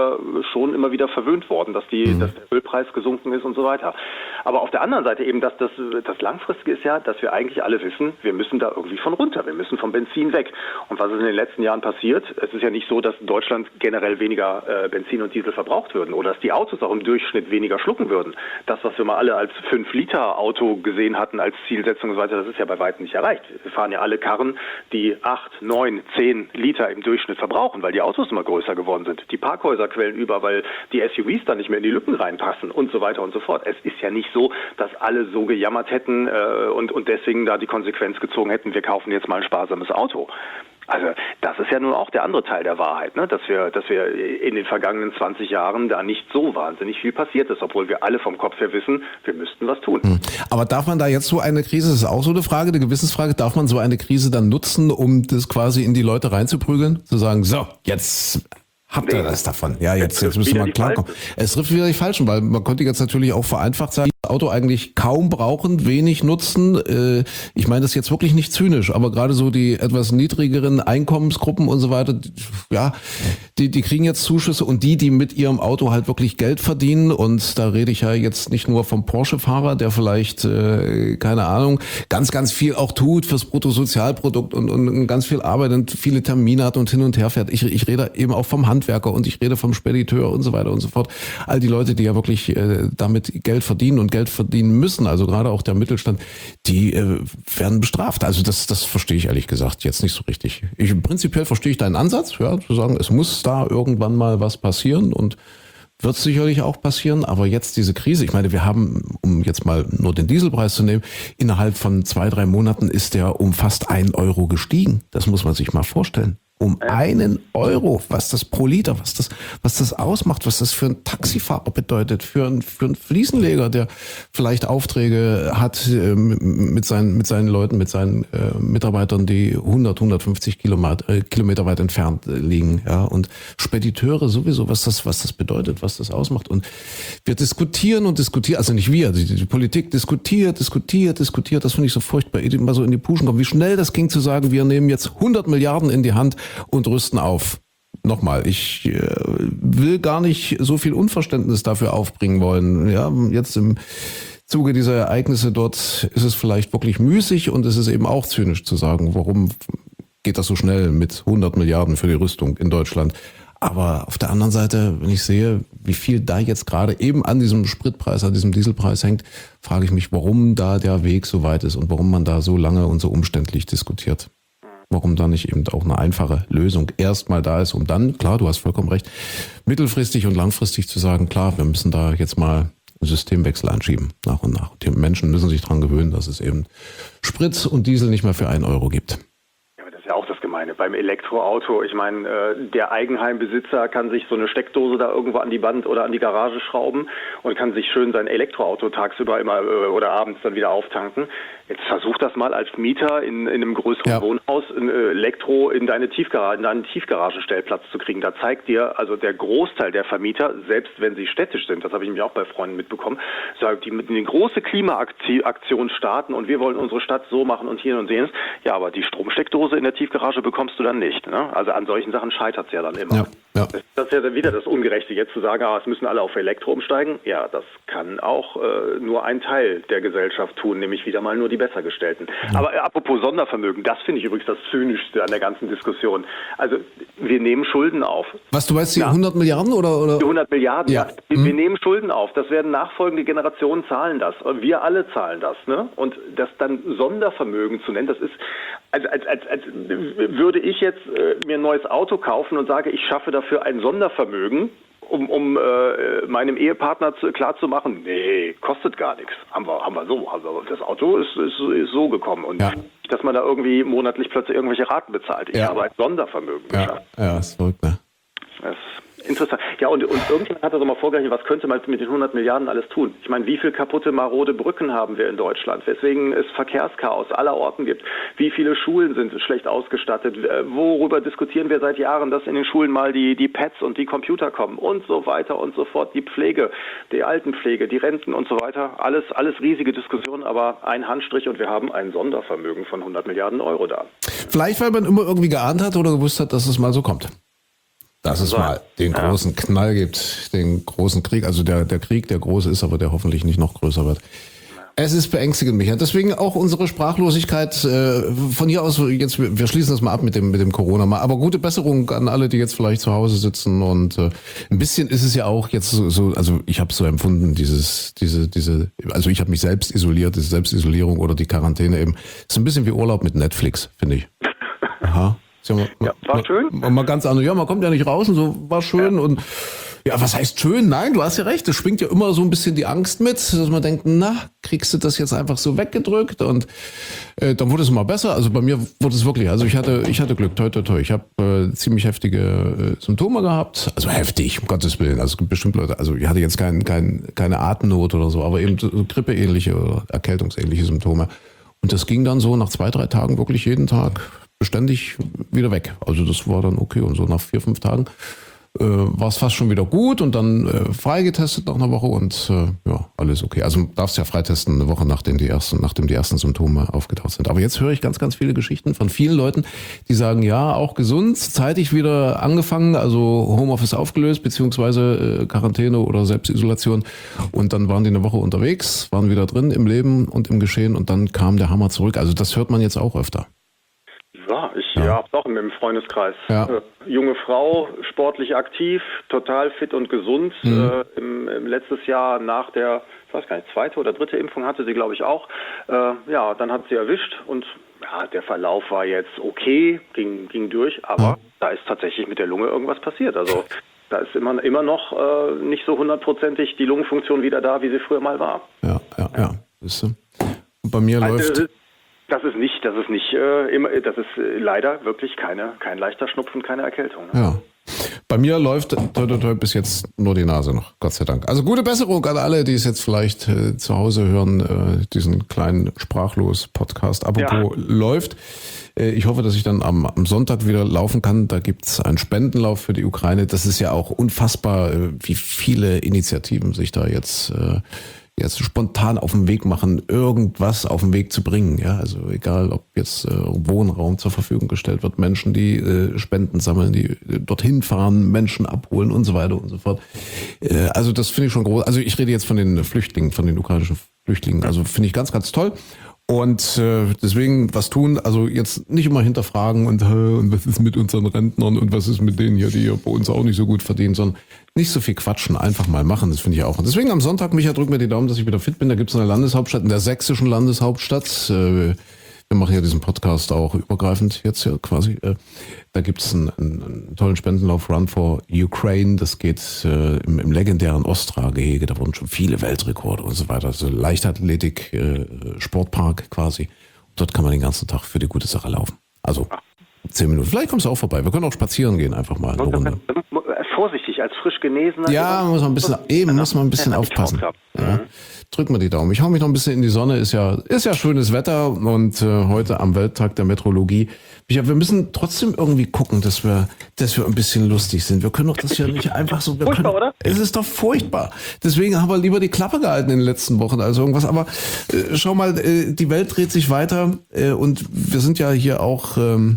schon immer wieder verwöhnt worden, dass der Ölpreis gesunken ist und so weiter. Aber auf der anderen Seite eben, dass das Langfristige ist ja, dass wir eigentlich alle wissen, wir müssen da irgendwie von runter. Wir müssen vom Benzin weg. Und was ist in den letzten Jahren passiert? Es ist ja nicht so, dass in Deutschland generell weniger Benzin und Diesel verbraucht würden oder dass die Autos auch im Durchschnitt weniger schlucken würden. Das, was wir mal alle als 5-Liter-Auto gesehen hatten als Zielsetzung und so weiter, das ist ja bei weitem nicht erreicht. Wir fahren ja alle Karren, die 8, 9, 10 Liter im Durchschnitt verbrauchen, weil die Autos immer größer geworden sind. Die Parkhäuser quellen über, weil die SUVs da nicht mehr in die Lücken reinpassen und so weiter und so fort. Es ist ja nicht so, dass alle so gejammert hätten und deswegen da die Konsequenz gezogen hätten, wir kaufen jetzt mal ein sparsames Auto. Also das ist ja nun auch der andere Teil der Wahrheit, ne? Dass wir in den vergangenen 20 Jahren da nicht so wahnsinnig viel passiert ist, obwohl wir alle vom Kopf her wissen, wir müssten was tun. Aber darf man da jetzt so eine Krise, das ist auch so eine Frage, eine Gewissensfrage, darf man so eine Krise dann nutzen, um das quasi in die Leute reinzuprügeln? Zu sagen, so, jetzt habt ihr das davon. Ja, jetzt müssen wir mal klarkommen. Es trifft wieder die Falschen, weil man könnte jetzt natürlich auch vereinfacht sagen, Auto eigentlich kaum brauchen, wenig nutzen. Ich meine das jetzt wirklich nicht zynisch, aber gerade so die etwas niedrigeren Einkommensgruppen und so weiter, ja, die kriegen jetzt Zuschüsse und die mit ihrem Auto halt wirklich Geld verdienen und da rede ich ja jetzt nicht nur vom Porsche-Fahrer, der vielleicht, keine Ahnung, ganz, ganz viel auch tut fürs Bruttosozialprodukt und ganz viel Arbeit und viele Termine hat und hin und her fährt. Ich rede eben auch vom Handwerker und ich rede vom Spediteur und so weiter und so fort. All die Leute, die ja wirklich damit Geld verdienen und Geld verdienen müssen, also gerade auch der Mittelstand, die werden bestraft. Also das verstehe ich ehrlich gesagt jetzt nicht so richtig. Prinzipiell verstehe ich deinen Ansatz, ja, zu sagen, es muss da irgendwann mal was passieren und wird sicherlich auch passieren, aber jetzt diese Krise, ich meine, wir haben, um jetzt mal nur den Dieselpreis zu nehmen, innerhalb von 2-3 Monaten ist der um fast 1 Euro gestiegen. Das muss man sich mal vorstellen. Um 1 Euro, was das pro Liter, was das ausmacht, was das für einen Taxifahrer bedeutet, für einen Fliesenleger, der vielleicht Aufträge hat mit seinen Leuten, mit seinen Mitarbeitern, die 150 Kilometer weit entfernt liegen, ja, und Spediteure sowieso, was das bedeutet, was das ausmacht. Und wir diskutieren, also nicht wir, die Politik diskutiert, das finde ich so furchtbar, immer so in die Puschen kommen, wie schnell das ging zu sagen, wir nehmen jetzt 100 Milliarden in die Hand und rüsten auf. Nochmal, ich will gar nicht so viel Unverständnis dafür aufbringen wollen. Ja, jetzt im Zuge dieser Ereignisse dort ist es vielleicht wirklich müßig und es ist eben auch zynisch zu sagen, warum geht das so schnell mit 100 Milliarden für die Rüstung in Deutschland. Aber auf der anderen Seite, wenn ich sehe, wie viel da jetzt gerade eben an diesem Spritpreis, an diesem Dieselpreis hängt, frage ich mich, warum da der Weg so weit ist und warum man da so lange und so umständlich diskutiert. Warum da nicht eben auch eine einfache Lösung erstmal da ist, um dann, klar, du hast vollkommen recht, mittelfristig und langfristig zu sagen, klar, wir müssen da jetzt mal einen Systemwechsel anschieben, nach und nach. Die Menschen müssen sich dran gewöhnen, dass es eben Sprit und Diesel nicht mehr für 1 Euro gibt. Ja, aber das ist ja auch das Gemeine. Beim Elektroauto, ich meine, der Eigenheimbesitzer kann sich so eine Steckdose da irgendwo an die Wand oder an die Garage schrauben und kann sich schön sein Elektroauto tagsüber immer oder abends dann wieder auftanken. Jetzt versuch das mal als Mieter in einem größeren Wohnhaus ein Elektro in deinen Tiefgaragenstellplatz zu kriegen. Da zeigt dir also der Großteil der Vermieter, selbst wenn sie städtisch sind, das habe ich nämlich auch bei Freunden mitbekommen, die mit eine große Klimaaktion starten und wir wollen unsere Stadt so machen und hier und jenes. Ja, aber die Stromsteckdose in der Tiefgarage bekommst du dann nicht. Ne? Also an solchen Sachen scheitert es ja dann immer. Ja. Das ist ja dann wieder das Ungerechte, jetzt zu sagen, es müssen alle auf Elektro umsteigen. Ja, das kann auch nur ein Teil der Gesellschaft tun, nämlich wieder mal nur die Bessergestellten. Ja. Aber apropos Sondervermögen, das finde ich übrigens das Zynischste an der ganzen Diskussion. Also wir nehmen Schulden auf. Was, du meinst die 100 Milliarden oder? Die 100 Milliarden, ja. Wir nehmen Schulden auf. Das werden nachfolgende Generationen zahlen das. Wir alle zahlen das. Ne? Und das dann Sondervermögen zu nennen, das ist, als würde ich jetzt mir ein neues Auto kaufen und sage, ich schaffe dafür ein Sondervermögen, um meinem Ehepartner klarzumachen, nee, kostet gar nichts. Haben wir so. Also das Auto ist so gekommen. Und dass man da irgendwie monatlich plötzlich irgendwelche Raten bezahlt. Ich habe ein Sondervermögen geschafft. Ja, ist verrückt, ne? Interessant. Ja, und irgendjemand hat also mal vorgerechnet, was könnte man mit den 100 Milliarden alles tun? Ich meine, wie viel kaputte, marode Brücken haben wir in Deutschland? Weswegen es Verkehrschaos aller Orten gibt? Wie viele Schulen sind schlecht ausgestattet? Worüber diskutieren wir seit Jahren, dass in den Schulen mal die Pads und die Computer kommen? Und so weiter und so fort. Die Pflege, die Altenpflege, die Renten und so weiter. Alles riesige Diskussionen, aber ein Handstrich und wir haben ein Sondervermögen von 100 Milliarden Euro da. Vielleicht, weil man immer irgendwie geahnt hat oder gewusst hat, dass es mal so kommt. Dass es mal den großen Knall gibt, den großen Krieg. Also der Krieg, der groß ist, aber der hoffentlich nicht noch größer wird. Es ist beängstigend, Michael. Deswegen auch unsere Sprachlosigkeit von hier aus. Jetzt, wir schließen das mal ab mit dem Corona mal. Aber gute Besserung an alle, die jetzt vielleicht zu Hause sitzen. Und ein bisschen ist es ja auch jetzt so. Also ich habe so empfunden, also ich habe mich selbst isoliert, diese Selbstisolierung oder die Quarantäne eben. Ist ein bisschen wie Urlaub mit Netflix, finde ich. Aha. War schön. Mal ganz anders. Ja, man kommt ja nicht raus und so, war schön. Und ja, was heißt schön? Nein, du hast ja recht. Es schwingt ja immer so ein bisschen die Angst mit, dass man denkt, na, kriegst du das jetzt einfach so weggedrückt? Und dann wurde es mal besser. Also bei mir wurde es wirklich, also ich hatte Glück, toi, toi, toi. Ich habe ziemlich heftige Symptome gehabt. Also heftig, um Gottes Willen. Also es gibt bestimmt Leute, also ich hatte jetzt keine Atemnot oder so, aber eben so grippeähnliche oder erkältungsähnliche Symptome. Und das ging dann so nach 2-3 Tagen wirklich jeden Tag beständig wieder weg. Also das war dann okay. Und so nach 4-5 Tagen war es fast schon wieder gut und dann freigetestet nach einer Woche und ja, alles okay. Also darfst ja freitesten eine Woche, nachdem die ersten Symptome aufgetaucht sind. Aber jetzt höre ich ganz, ganz viele Geschichten von vielen Leuten, die sagen, ja, auch gesund, zeitig wieder angefangen, also Homeoffice aufgelöst, beziehungsweise Quarantäne oder Selbstisolation. Und dann waren die eine Woche unterwegs, waren wieder drin im Leben und im Geschehen und dann kam der Hammer zurück. Also das hört man jetzt auch öfter. Ja, ich habe es auch im Freundeskreis. Ja. Junge Frau, sportlich aktiv, total fit und gesund. Im letztes Jahr nach der, ich weiß gar nicht, 2. oder 3. Impfung hatte sie, glaube ich, auch. Ja, dann hat sie erwischt und ja, der Verlauf war jetzt okay, ging durch, aber da ist tatsächlich mit der Lunge irgendwas passiert. Also da ist immer noch nicht so 100%ig die Lungenfunktion wieder da, wie sie früher mal war. Ja. Und bei mir läuft... Das ist leider wirklich kein leichter Schnupfen, keine Erkältung. Ne? Ja. Bei mir läuft bis jetzt nur die Nase noch, Gott sei Dank. Also gute Besserung an alle, die es jetzt vielleicht zu Hause hören, diesen kleinen Sprachlos-Podcast. Apropos läuft. Ich hoffe, dass ich dann am Sonntag wieder laufen kann. Da gibt's einen Spendenlauf für die Ukraine. Das ist ja auch unfassbar, wie viele Initiativen sich da jetzt spontan auf den Weg machen, irgendwas auf den Weg zu bringen. Ja, also egal, ob jetzt Wohnraum zur Verfügung gestellt wird, Menschen, die Spenden sammeln, die dorthin fahren, Menschen abholen und so weiter und so fort. Also das finde ich schon groß. Also ich rede jetzt von den Flüchtlingen, von den ukrainischen Flüchtlingen. Also finde ich ganz, ganz toll. Und deswegen was tun, also jetzt nicht immer hinterfragen und was ist mit unseren Rentnern und was ist mit denen hier, die hier bei uns auch nicht so gut verdienen, sondern nicht so viel quatschen, einfach mal machen, das finde ich auch. Und deswegen am Sonntag, Micha, drück mir die Daumen, dass ich wieder fit bin. Da gibt es eine Landeshauptstadt, in der sächsischen Landeshauptstadt. Wir machen ja diesen Podcast auch übergreifend jetzt ja quasi. Da gibt es einen tollen Spendenlauf, Run for Ukraine. Das geht im legendären Ostra-Gehege. Da wurden schon viele Weltrekorde und so weiter. Also Leichtathletik, Sportpark quasi. Dort kann man den ganzen Tag für die gute Sache laufen. Also 10 Minuten. Vielleicht kommst du auch vorbei. Wir können auch spazieren gehen, einfach mal eine Runde. Vorsichtig, als frisch Genesener. Ja, muss man ein bisschen aufpassen. Ja. Drück mal die Daumen. Ich hau mich noch ein bisschen in die Sonne. Ist ja schönes Wetter und heute am Welttag der Meteorologie. Wir müssen trotzdem irgendwie gucken, dass wir ein bisschen lustig sind. Wir können doch das ja nicht einfach so. Furchtbar, oder? Es ist doch furchtbar. Deswegen haben wir lieber die Klappe gehalten in den letzten Wochen als irgendwas. Aber schau mal, die Welt dreht sich weiter und wir sind ja hier auch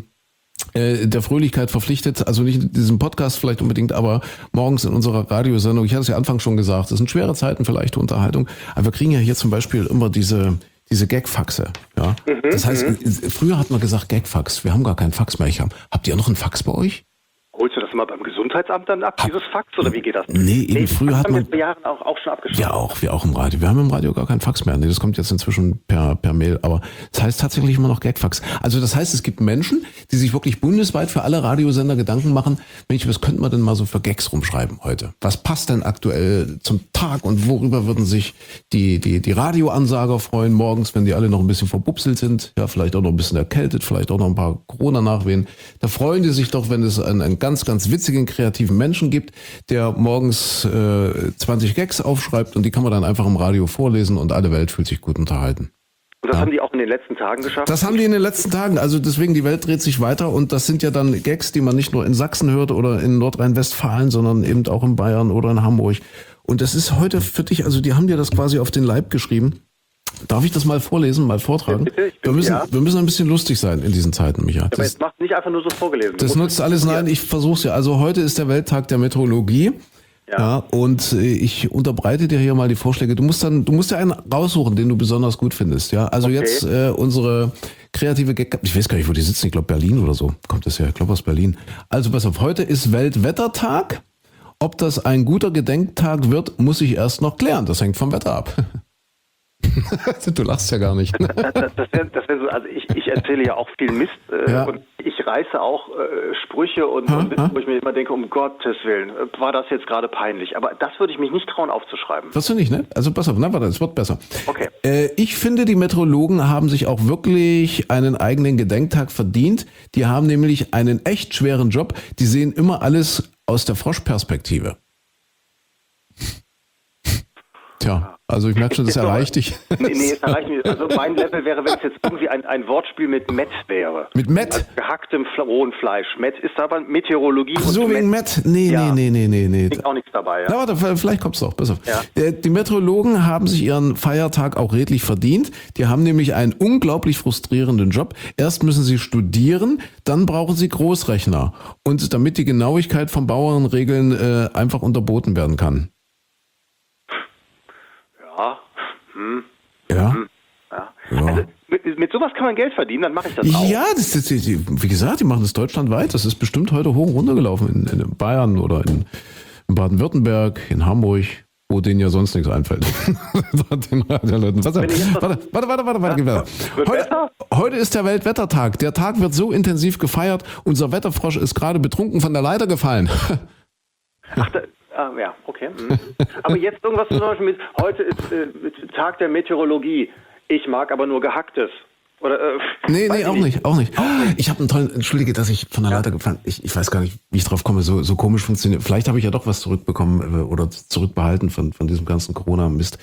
der Fröhlichkeit verpflichtet, also nicht in diesem Podcast vielleicht unbedingt, aber morgens in unserer Radiosendung, ich hatte es ja anfangs schon gesagt, es sind schwere Zeiten für leichte Unterhaltung, aber wir kriegen ja hier zum Beispiel immer diese Gagfaxe, ja. Das heißt, früher hat man gesagt Gagfax, wir haben gar keinen Fax mehr. Habt ihr noch einen Fax bei euch? Holst du das mal beim Gesundheitsamt dann ab, dieses Fax, oder wie geht das? Nee, eben früher hat man... Das haben wir vor Jahren auch schon abgeschlossen. Ja, wir auch im Radio. Wir haben im Radio gar keinen Fax mehr. Nee, das kommt jetzt inzwischen per Mail. Aber das heißt tatsächlich immer noch Gagfax. Also das heißt, es gibt Menschen, die sich wirklich bundesweit für alle Radiosender Gedanken machen, Mensch, was könnte man denn mal so für Gags rumschreiben heute? Was passt denn aktuell zum Tag und worüber würden sich die Radioansager freuen morgens, wenn die alle noch ein bisschen verbupselt sind? Ja, vielleicht auch noch ein bisschen erkältet, vielleicht auch noch ein paar Corona-Nachwehen. Da freuen die sich doch, wenn es ein ganz, ganz ganz witzigen, kreativen Menschen gibt, der morgens 20 Gags aufschreibt und die kann man dann einfach im Radio vorlesen und alle Welt fühlt sich gut unterhalten. Und das haben die auch in den letzten Tagen geschafft? Das haben die in den letzten Tagen. Also deswegen, die Welt dreht sich weiter und das sind ja dann Gags, die man nicht nur in Sachsen hört oder in Nordrhein-Westfalen, sondern eben auch in Bayern oder in Hamburg. Und das ist heute für dich, also die haben dir das quasi auf den Leib geschrieben. Darf ich das mal vorlesen, mal vortragen? Bitte, wir müssen ein bisschen lustig sein in diesen Zeiten, Micha. Aber jetzt macht nicht einfach nur so vorgelesen. Das nutzt alles, nein, ich versuch's ja. Also heute ist der Welttag der Meteorologie. Ja, und ich unterbreite dir hier mal die Vorschläge. Du musst ja einen raussuchen, den du besonders gut findest. Ja, also okay. Jetzt unsere kreative Gag, ich weiß gar nicht, wo die sitzen. Ich glaube Berlin oder so. Kommt das ja, ich glaube aus Berlin. Also pass auf, heute ist Weltwettertag. Ob das ein guter Gedenktag wird, muss ich erst noch klären. Das hängt vom Wetter ab. Du lachst ja gar nicht. Das wär so, also ich erzähle ja auch viel Mist und ich reiße auch Sprüche und Witze, wo ich mir immer denke, um Gottes Willen, war das jetzt gerade peinlich. Aber das würde ich mich nicht trauen aufzuschreiben. Das finde ich, ne? Also pass auf, warte, es wird besser. Okay. Ich finde, die Meteorologen haben sich auch wirklich einen eigenen Gedenktag verdient. Die haben nämlich einen echt schweren Job. Die sehen immer alles aus der Froschperspektive. Tja, also ich merke schon, das erreicht dich. Nee, es erreicht mich. Also mein Level wäre, wenn es jetzt irgendwie ein Wortspiel mit Met wäre. Mit Met? Also gehacktem rohen Fleisch. Met ist aber Meteorologie. Ach so, wegen Met? Nee. Ist auch nichts dabei. Ja. Na warte, vielleicht kommst du auch. Pass auf. Ja. Die Meteorologen haben sich ihren Feiertag auch redlich verdient. Die haben nämlich einen unglaublich frustrierenden Job. Erst müssen sie studieren, dann brauchen sie Großrechner. Und damit die Genauigkeit von Bauernregeln einfach unterboten werden kann. Ja. Also mit sowas kann man Geld verdienen, dann mache ich das auch. Ja, wie gesagt, die machen das deutschlandweit. Das ist bestimmt heute hoch runtergelaufen in Bayern oder in Baden-Württemberg, in Hamburg, wo denen ja sonst nichts einfällt. Warte. Heute ist der Weltwettertag. Der Tag wird so intensiv gefeiert. Unser Wetterfrosch ist gerade betrunken von der Leiter gefallen. Ach, ja, okay. Aber jetzt irgendwas zum Beispiel mit, heute ist Tag der Meteorologie. Ich mag aber nur Gehacktes. Oder, nee, auch nicht. Ich habe einen tollen, entschuldige, dass ich von der Leiter gefallen, ich weiß gar nicht, wie ich drauf komme, so komisch funktioniert. Vielleicht habe ich ja doch was zurückbekommen oder zurückbehalten von diesem ganzen Corona-Mist,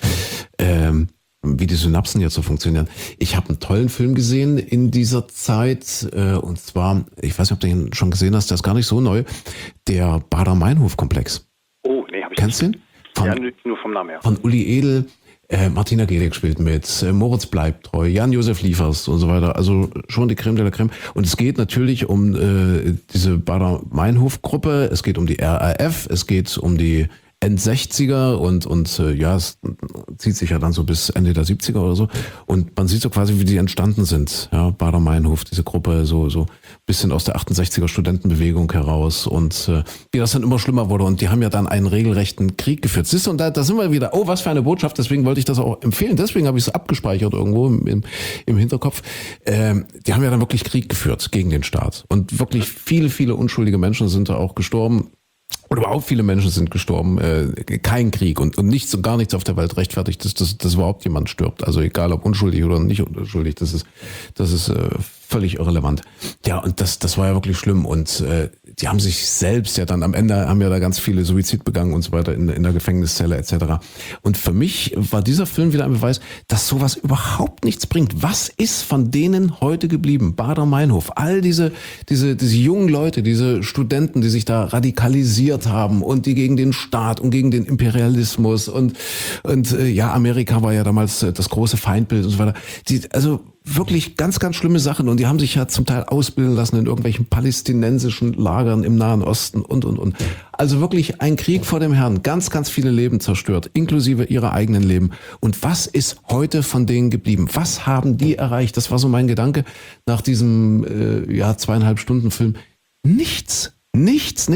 wie die Synapsen jetzt so funktionieren. Ich habe einen tollen Film gesehen in dieser Zeit, und zwar, ich weiß nicht, ob du ihn schon gesehen hast, der ist gar nicht so neu, der Baader-Meinhof-Komplex. Oh, nee, habe ich Kennst du ihn? Ja, nur vom Namen her. Von Uli Edel, Martina Gedeck spielt mit, Moritz bleibt treu, Jan-Josef Liefers und so weiter. Also schon die Creme de la Creme. Und es geht natürlich um diese Baader-Meinhof-Gruppe, es geht um die RAF, es geht um die End-60er und es zieht sich ja dann so bis Ende der 70er oder so. Und man sieht so quasi, wie die entstanden sind. Ja, Baader-Meinhof, diese Gruppe, so bisschen aus der 68er Studentenbewegung heraus und wie das dann immer schlimmer wurde. Und die haben ja dann einen regelrechten Krieg geführt. Siehst du, und da sind wir wieder, oh, was für eine Botschaft, deswegen wollte ich das auch empfehlen. Deswegen habe ich es abgespeichert irgendwo im Hinterkopf. Die haben ja dann wirklich Krieg geführt gegen den Staat. Und wirklich viele, viele unschuldige Menschen sind da auch gestorben. Oder überhaupt viele Menschen sind gestorben. Kein Krieg und nichts und gar nichts auf der Welt rechtfertigt, dass überhaupt jemand stirbt. Also egal ob unschuldig oder nicht unschuldig, das ist völlig irrelevant. Ja, und das war ja wirklich schlimm. Und die haben sich selbst ja dann am Ende, haben ja da ganz viele Suizid begangen und so weiter in der Gefängniszelle etc. Und für mich war dieser Film wieder ein Beweis, dass sowas überhaupt nichts bringt. Was ist von denen heute geblieben? Baader-Meinhof, all diese jungen Leute, diese Studenten, die sich da radikalisiert haben und die gegen den Staat und gegen den Imperialismus und Amerika war ja damals das große Feindbild und so weiter. Also wirklich ganz, ganz schlimme Sachen und die haben sich ja zum Teil ausbilden lassen in irgendwelchen palästinensischen Lagern im Nahen Osten und. Also wirklich ein Krieg vor dem Herrn, ganz, ganz viele Leben zerstört, inklusive ihrer eigenen Leben. Und was ist heute von denen geblieben? Was haben die erreicht? Das war so mein Gedanke nach diesem 2,5 Stunden Film. Nichts, nicht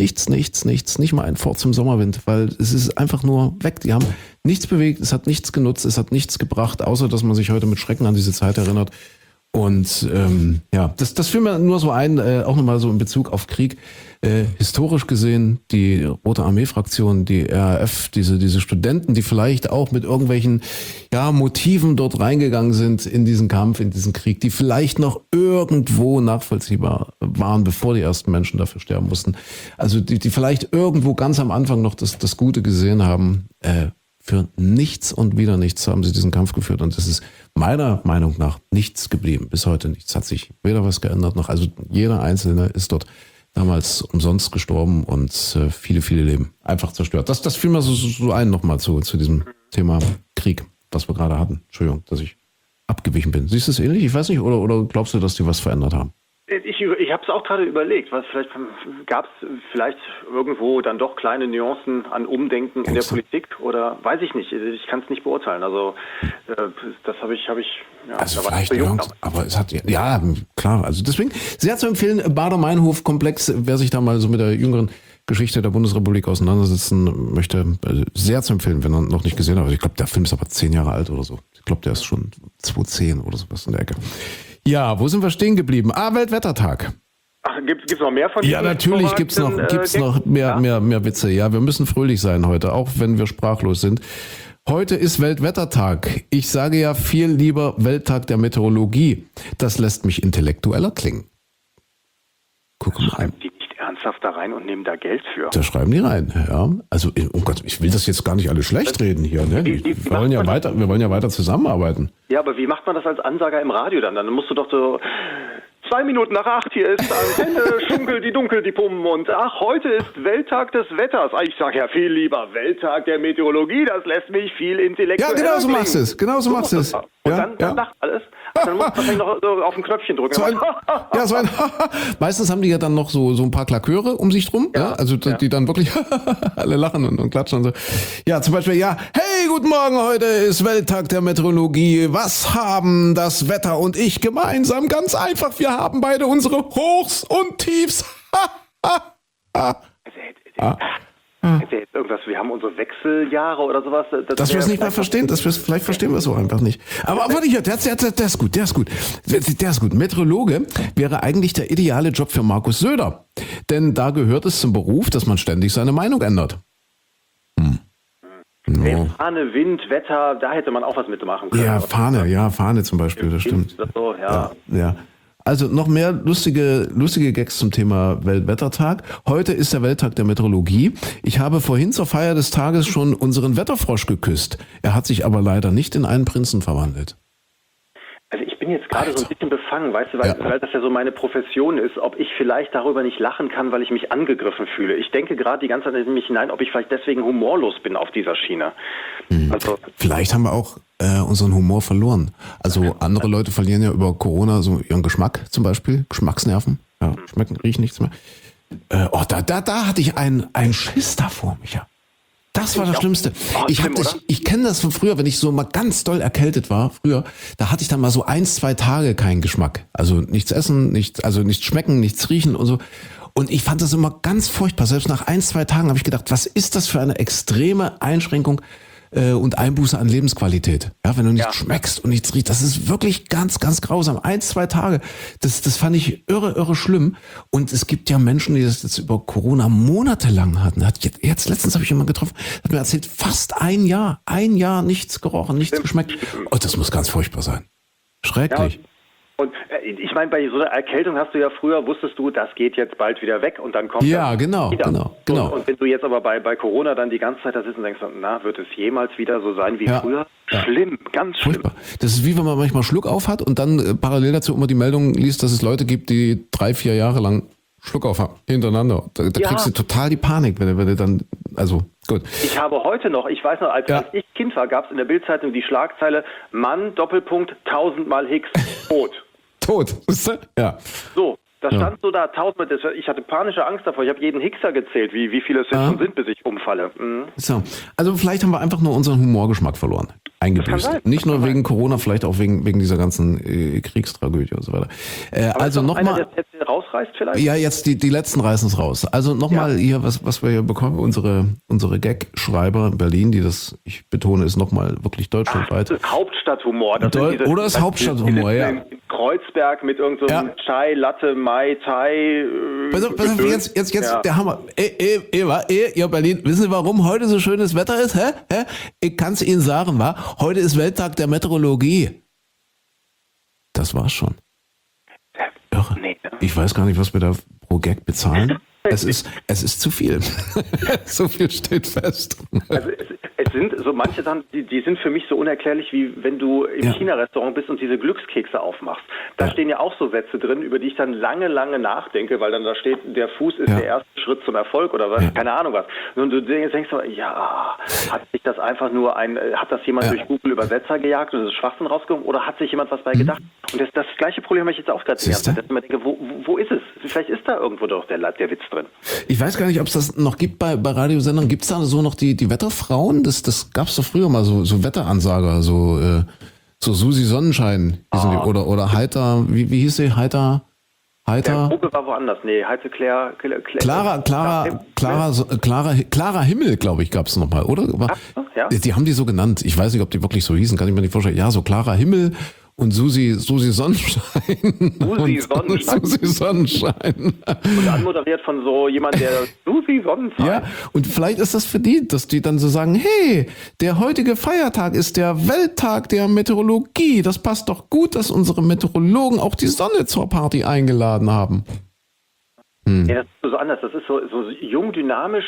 mal ein Fort zum Sommerwind, weil es ist einfach nur weg. Die haben nichts bewegt, es hat nichts genutzt, es hat nichts gebracht, außer dass man sich heute mit Schrecken an diese Zeit erinnert. Und das fiel mir nur so ein, auch nochmal so in Bezug auf Krieg. Historisch gesehen, die Rote Armee-Fraktion, die RAF, diese Studenten, die vielleicht auch mit irgendwelchen Motiven dort reingegangen sind in diesen Kampf, in diesen Krieg, die vielleicht noch irgendwo nachvollziehbar waren, bevor die ersten Menschen dafür sterben mussten. Also die vielleicht irgendwo ganz am Anfang noch das Gute gesehen haben. Für nichts und wieder nichts haben sie diesen Kampf geführt. Und das ist meiner Meinung nach nichts geblieben. Bis heute nichts. Hat sich weder was geändert noch. Also jeder Einzelne ist dort damals umsonst gestorben und viele, viele Leben einfach zerstört. Das fiel mir so ein nochmal zu diesem Thema Krieg, was wir gerade hatten. Entschuldigung, dass ich abgewichen bin. Siehst du es ähnlich? Ich weiß nicht. Oder glaubst du, dass die was verändert haben? Ich habe es auch gerade überlegt, gab es vielleicht irgendwo dann doch kleine Nuancen an Umdenken in der Politik oder weiß ich nicht. Ich kann es nicht beurteilen. Also das habe ich. Also vielleicht, aber es hat klar. Also deswegen sehr zu empfehlen, Baader-Meinhof-Komplex, wer sich da mal so mit der jüngeren Geschichte der Bundesrepublik auseinandersetzen möchte, sehr zu empfehlen, wenn er noch nicht gesehen hat. Ich glaube, der Film ist aber 10 Jahre alt oder so. Ich glaube, der ist schon 2010 oder sowas in der Ecke. Ja, wo sind wir stehen geblieben? Weltwettertag. Ach, gibt's noch mehr von diesen? Ja, natürlich gibt's noch mehr Witze. Ja, wir müssen fröhlich sein heute, auch wenn wir sprachlos sind. Heute ist Weltwettertag. Ich sage ja viel lieber Welttag der Meteorologie. Das lässt mich intellektueller klingen. Guck mal. Schreiben die nicht ernsthaft da rein und nehmen da Geld für? Da schreiben die rein, ja. Also, oh Gott, ich will das jetzt gar nicht alles schlecht reden hier, ne? Wir wollen ja weiter zusammenarbeiten. Ja, aber wie macht man das als Ansager im Radio dann? Dann musst du doch so 2 Minuten nach 8, hier ist Antenne, Schunkel, die Dunkel, die Pumpen und ach, heute ist Welttag des Wetters. Ich sage ja viel lieber Welttag der Meteorologie, das lässt mich viel intellektueller. Ja, genau so machst du es. Und dann lacht alles. Dann musst du wahrscheinlich noch so auf ein Knöpfchen drücken. Meistens haben die ja dann noch so ein paar Klaköre um sich drum, die dann wirklich alle lachen und klatschen und so. Ja, zum Beispiel, hey, guten Morgen, heute ist Welttag der Meteorologie. Was haben das Wetter und ich gemeinsam? Ganz einfach, wir haben beide unsere Hochs und Tiefs. Jetzt irgendwas, wir haben unsere Wechseljahre oder sowas. Dass wir es nicht mehr verstehen, vielleicht verstehen wir es auch einfach nicht. Aber warte hier, der ist gut. Der ist gut. Meteorologe wäre eigentlich der ideale Job für Markus Söder. Denn da gehört es zum Beruf, dass man ständig seine Meinung ändert. No. Fahne, Wind, Wetter, da hätte man auch was mitmachen können. Fahne zum Beispiel, das stimmt. So, ja. Also noch mehr lustige Gags zum Thema Weltwettertag. Heute ist der Welttag der Meteorologie. Ich habe vorhin zur Feier des Tages schon unseren Wetterfrosch geküsst. Er hat sich aber leider nicht in einen Prinzen verwandelt. Also ich bin jetzt gerade so ein bisschen befangen, weißt du, weil das ja so meine Profession ist, ob ich vielleicht darüber nicht lachen kann, weil ich mich angegriffen fühle. Ich denke gerade die ganze Zeit in mich hinein, ob ich vielleicht deswegen humorlos bin auf dieser Schiene. Also, vielleicht haben wir auch unseren Humor verloren. Also andere Leute verlieren ja über Corona so ihren Geschmack zum Beispiel, Geschmacksnerven. Ja, schmecken, riechen nichts mehr. Da hatte ich einen Schiss davor, Micha. Das war das Schlimmste. Ich kenne das von früher, wenn ich so mal ganz doll erkältet war, früher, da hatte ich dann mal so 1-2 Tage keinen Geschmack. Also nichts essen, nichts schmecken, nichts riechen und so. Und ich fand das immer ganz furchtbar. Selbst nach 1-2 Tagen habe ich gedacht, was ist das für eine extreme Einschränkung und Einbuße an Lebensqualität. Ja, wenn du nichts schmeckst und nichts riechst, das ist wirklich ganz, ganz grausam. 1-2 Tage, das fand ich irre schlimm. Und es gibt ja Menschen, die das jetzt über Corona monatelang hatten. Jetzt letztens habe ich jemanden getroffen, hat mir erzählt, fast ein Jahr nichts gerochen, nichts geschmeckt. Oh, das muss ganz furchtbar sein. Schrecklich. Ja. Und ich meine, bei so einer Erkältung wusstest du, das geht jetzt bald wieder weg und dann kommt das genau. Und wenn du jetzt aber bei Corona dann die ganze Zeit da sitzt und denkst, wird es jemals wieder so sein wie früher? Schlimm, ganz schlimm. Furchtbar. Das ist wie wenn man manchmal Schluck auf hat und dann parallel dazu immer die Meldung liest, dass es Leute gibt, die 3-4 Jahre lang Schluck auf haben, hintereinander. Da kriegst du total die Panik, wenn du dann, also gut. Ich habe heute noch, ich weiß noch, als ich Kind war, gab es in der Bildzeitung die Schlagzeile, Mann, Doppelpunkt, 1000-mal Hicks, tot. Ja. So, da stand so da 1000-mal, ich hatte panische Angst davor, ich habe jeden Hickser gezählt, wie viele es jetzt schon sind, bis ich umfalle. So, also vielleicht haben wir einfach nur unseren Humorgeschmack verloren. eingebüßt. Nicht nur wegen Corona, vielleicht auch wegen dieser ganzen Kriegstragödie und so weiter. Also nochmal. Jetzt rausreißt vielleicht? Ja, jetzt die letzten reißen es raus. Also nochmal hier, was wir hier bekommen, unsere Gag-Schreiber in Berlin, die das, ich betone, ist nochmal wirklich deutschlandweit. Das ist Hauptstadthumor. Oder ist Hauptstadthumor, ja. In Kreuzberg mit irgendeinem Chai, Latte, Mai, Thai. Pass auf, jetzt der Hammer. Ihr Berlin, wissen Sie, warum heute so schönes Wetter ist? Hä? Ich kann es Ihnen sagen, wa? Heute ist Welttag der Meteorologie. Das war's schon. Irre. Nee, ne? Ich weiß gar nicht, was wir da pro Gag bezahlen. Es ist zu viel. So viel steht fest. Also es sind so manche Sachen, die sind für mich so unerklärlich, wie wenn du im China-Restaurant bist und diese Glückskekse aufmachst. Da stehen ja auch so Sätze drin, über die ich dann lange nachdenke, weil dann da steht, der Fuß ist der erste Schritt zum Erfolg oder was, keine Ahnung was. Und du denkst so, hat sich das einfach nur hat das jemand durch Google Übersetzer gejagt und das ist Schwachsinn rausgekommen oder hat sich jemand was bei gedacht? Und das gleiche Problem habe ich jetzt auch gerade gehabt, dass ich mir denke, wo ist es? Vielleicht ist da irgendwo doch der Witz drin. Ich weiß gar nicht, ob es das noch gibt bei Radiosendern. Gibt es da so noch die Wetterfrauen? Das gab es doch früher mal, so Wetteransager, so Susi Sonnenschein oder Heiter, wie hieß sie? Heiter? Der Vogel war woanders. Nee, Heite Clara Himmel, glaube ich, gab es nochmal, oder? Ja? Die haben die so genannt. Ich weiß nicht, ob die wirklich so hießen, kann ich mir nicht vorstellen. Ja, so Clara Himmel und Susi Sonnenschein. Susi Sonnenschein. Und anmoderiert von so jemand, der Susi Sonnenschein. Ja, und vielleicht ist das für die, dass die dann so sagen, hey, der heutige Feiertag ist der Welttag der Meteorologie. Das passt doch gut, dass unsere Meteorologen auch die Sonne zur Party eingeladen haben. Ja, das ist so anders. Das ist so jung, dynamisch,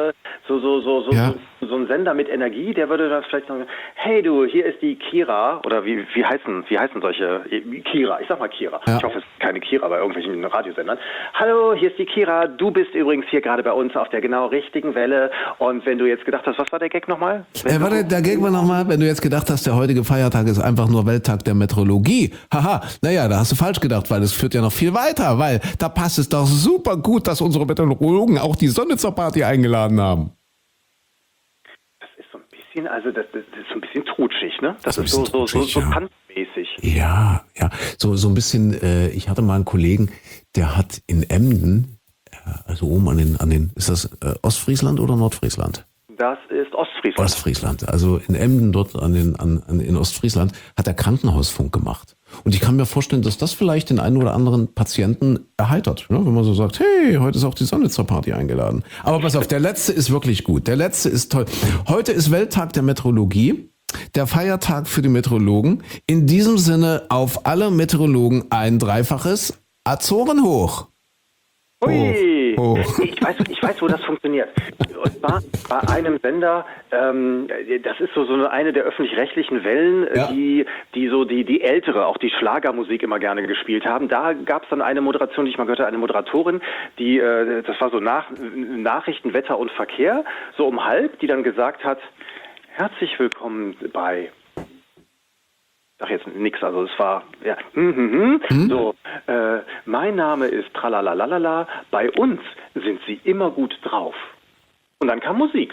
so ein Sender mit Energie, der würde da vielleicht sagen, hey du, hier ist die Kira, oder wie heißen solche, Kira, ich sag mal Kira. Ja. Ich hoffe, es ist keine Kira bei irgendwelchen Radiosendern. Hallo, hier ist die Kira, du bist übrigens hier gerade bei uns auf der genau richtigen Welle und wenn du jetzt gedacht hast, was war der Gag nochmal? Der Gag war nochmal, wenn du jetzt gedacht hast, der heutige Feiertag ist einfach nur Welttag der Meteorologie. Haha, naja, da hast du falsch gedacht, weil es führt ja noch viel weiter, weil da passt es doch super gut, dass unsere Meteorologen auch die Sonne zur Party eingeladen haben. Das ist so ein bisschen trutschig, ne? Das ist so tanzmäßig. Ja, so ein bisschen, ich hatte mal einen Kollegen, der hat in Emden, also oben an den, ist das Ostfriesland oder Nordfriesland? Das ist Ostfriesland. Ostfriesland. Also in Emden dort in Ostfriesland hat er Krankenhausfunk gemacht. Und ich kann mir vorstellen, dass das vielleicht den einen oder anderen Patienten erheitert, ne? Wenn man so sagt, hey, heute ist auch die Sonne zur Party eingeladen. Aber pass auf, der letzte ist wirklich gut. Der letzte ist toll. Heute ist Welttag der Meteorologie, der Feiertag für die Meteorologen. In diesem Sinne auf alle Meteorologen ein dreifaches Azoren hoch. Ui, ich weiß, wo das funktioniert. Und zwar bei einem Sender, das ist so eine der öffentlich-rechtlichen Wellen, die so die ältere, auch die Schlagermusik immer gerne gespielt haben. Da gab es dann eine Moderation, die ich mal gehört habe, eine Moderatorin, die, das war so Nachrichten, Wetter und Verkehr, so um halb, die dann gesagt hat, herzlich willkommen bei... Ach, jetzt nix, also es war, so, mein Name ist Tralalalala, bei uns sind sie immer gut drauf. Und dann kam Musik.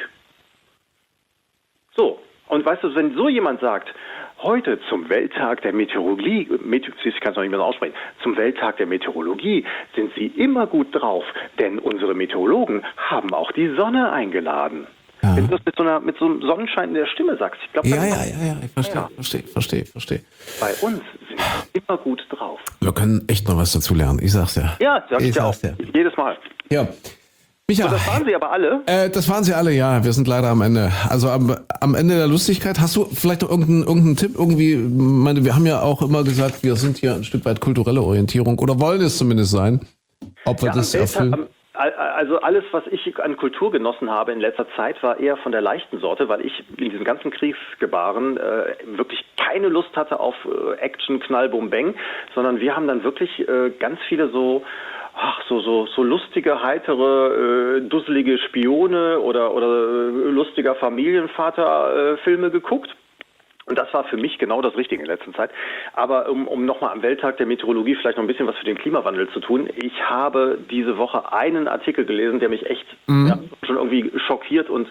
So, und weißt du, wenn so jemand sagt, heute zum Welttag der Meteorologie, ich kann es noch nicht mehr so aussprechen, zum Welttag der Meteorologie sind sie immer gut drauf, denn unsere Meteorologen haben auch die Sonne eingeladen. Ja. Wenn du das mit so einem Sonnenschein in der Stimme sagst. Ich glaube, ich verstehe. Bei uns sind wir immer gut drauf. Wir können echt noch was dazu lernen, ich sag's ja. Ja, sag ich dir auch. Jedes Mal. Ja. Micha, so, das waren sie aber alle? Das waren sie alle, ja. Wir sind leider am Ende. Also am Ende der Lustigkeit. Hast du vielleicht noch irgendeinen Tipp? Irgendwie, wir haben ja auch immer gesagt, wir sind hier ein Stück weit kulturelle Orientierung oder wollen es zumindest sein. Ob wir das erfüllen? Also alles, was ich an Kultur genossen habe in letzter Zeit, war eher von der leichten Sorte, weil ich in diesem ganzen Kriegsgebaren wirklich keine Lust hatte auf Action, Knall, Bum, Bang, sondern wir haben dann wirklich ganz viele so lustige, heitere, dusselige Spione oder lustiger Familienvater-Filme geguckt. Und das war für mich genau das Richtige in der letzten Zeit. Aber um nochmal am Welttag der Meteorologie vielleicht noch ein bisschen was für den Klimawandel zu tun. Ich habe diese Woche einen Artikel gelesen, der mich echt schon irgendwie schockiert und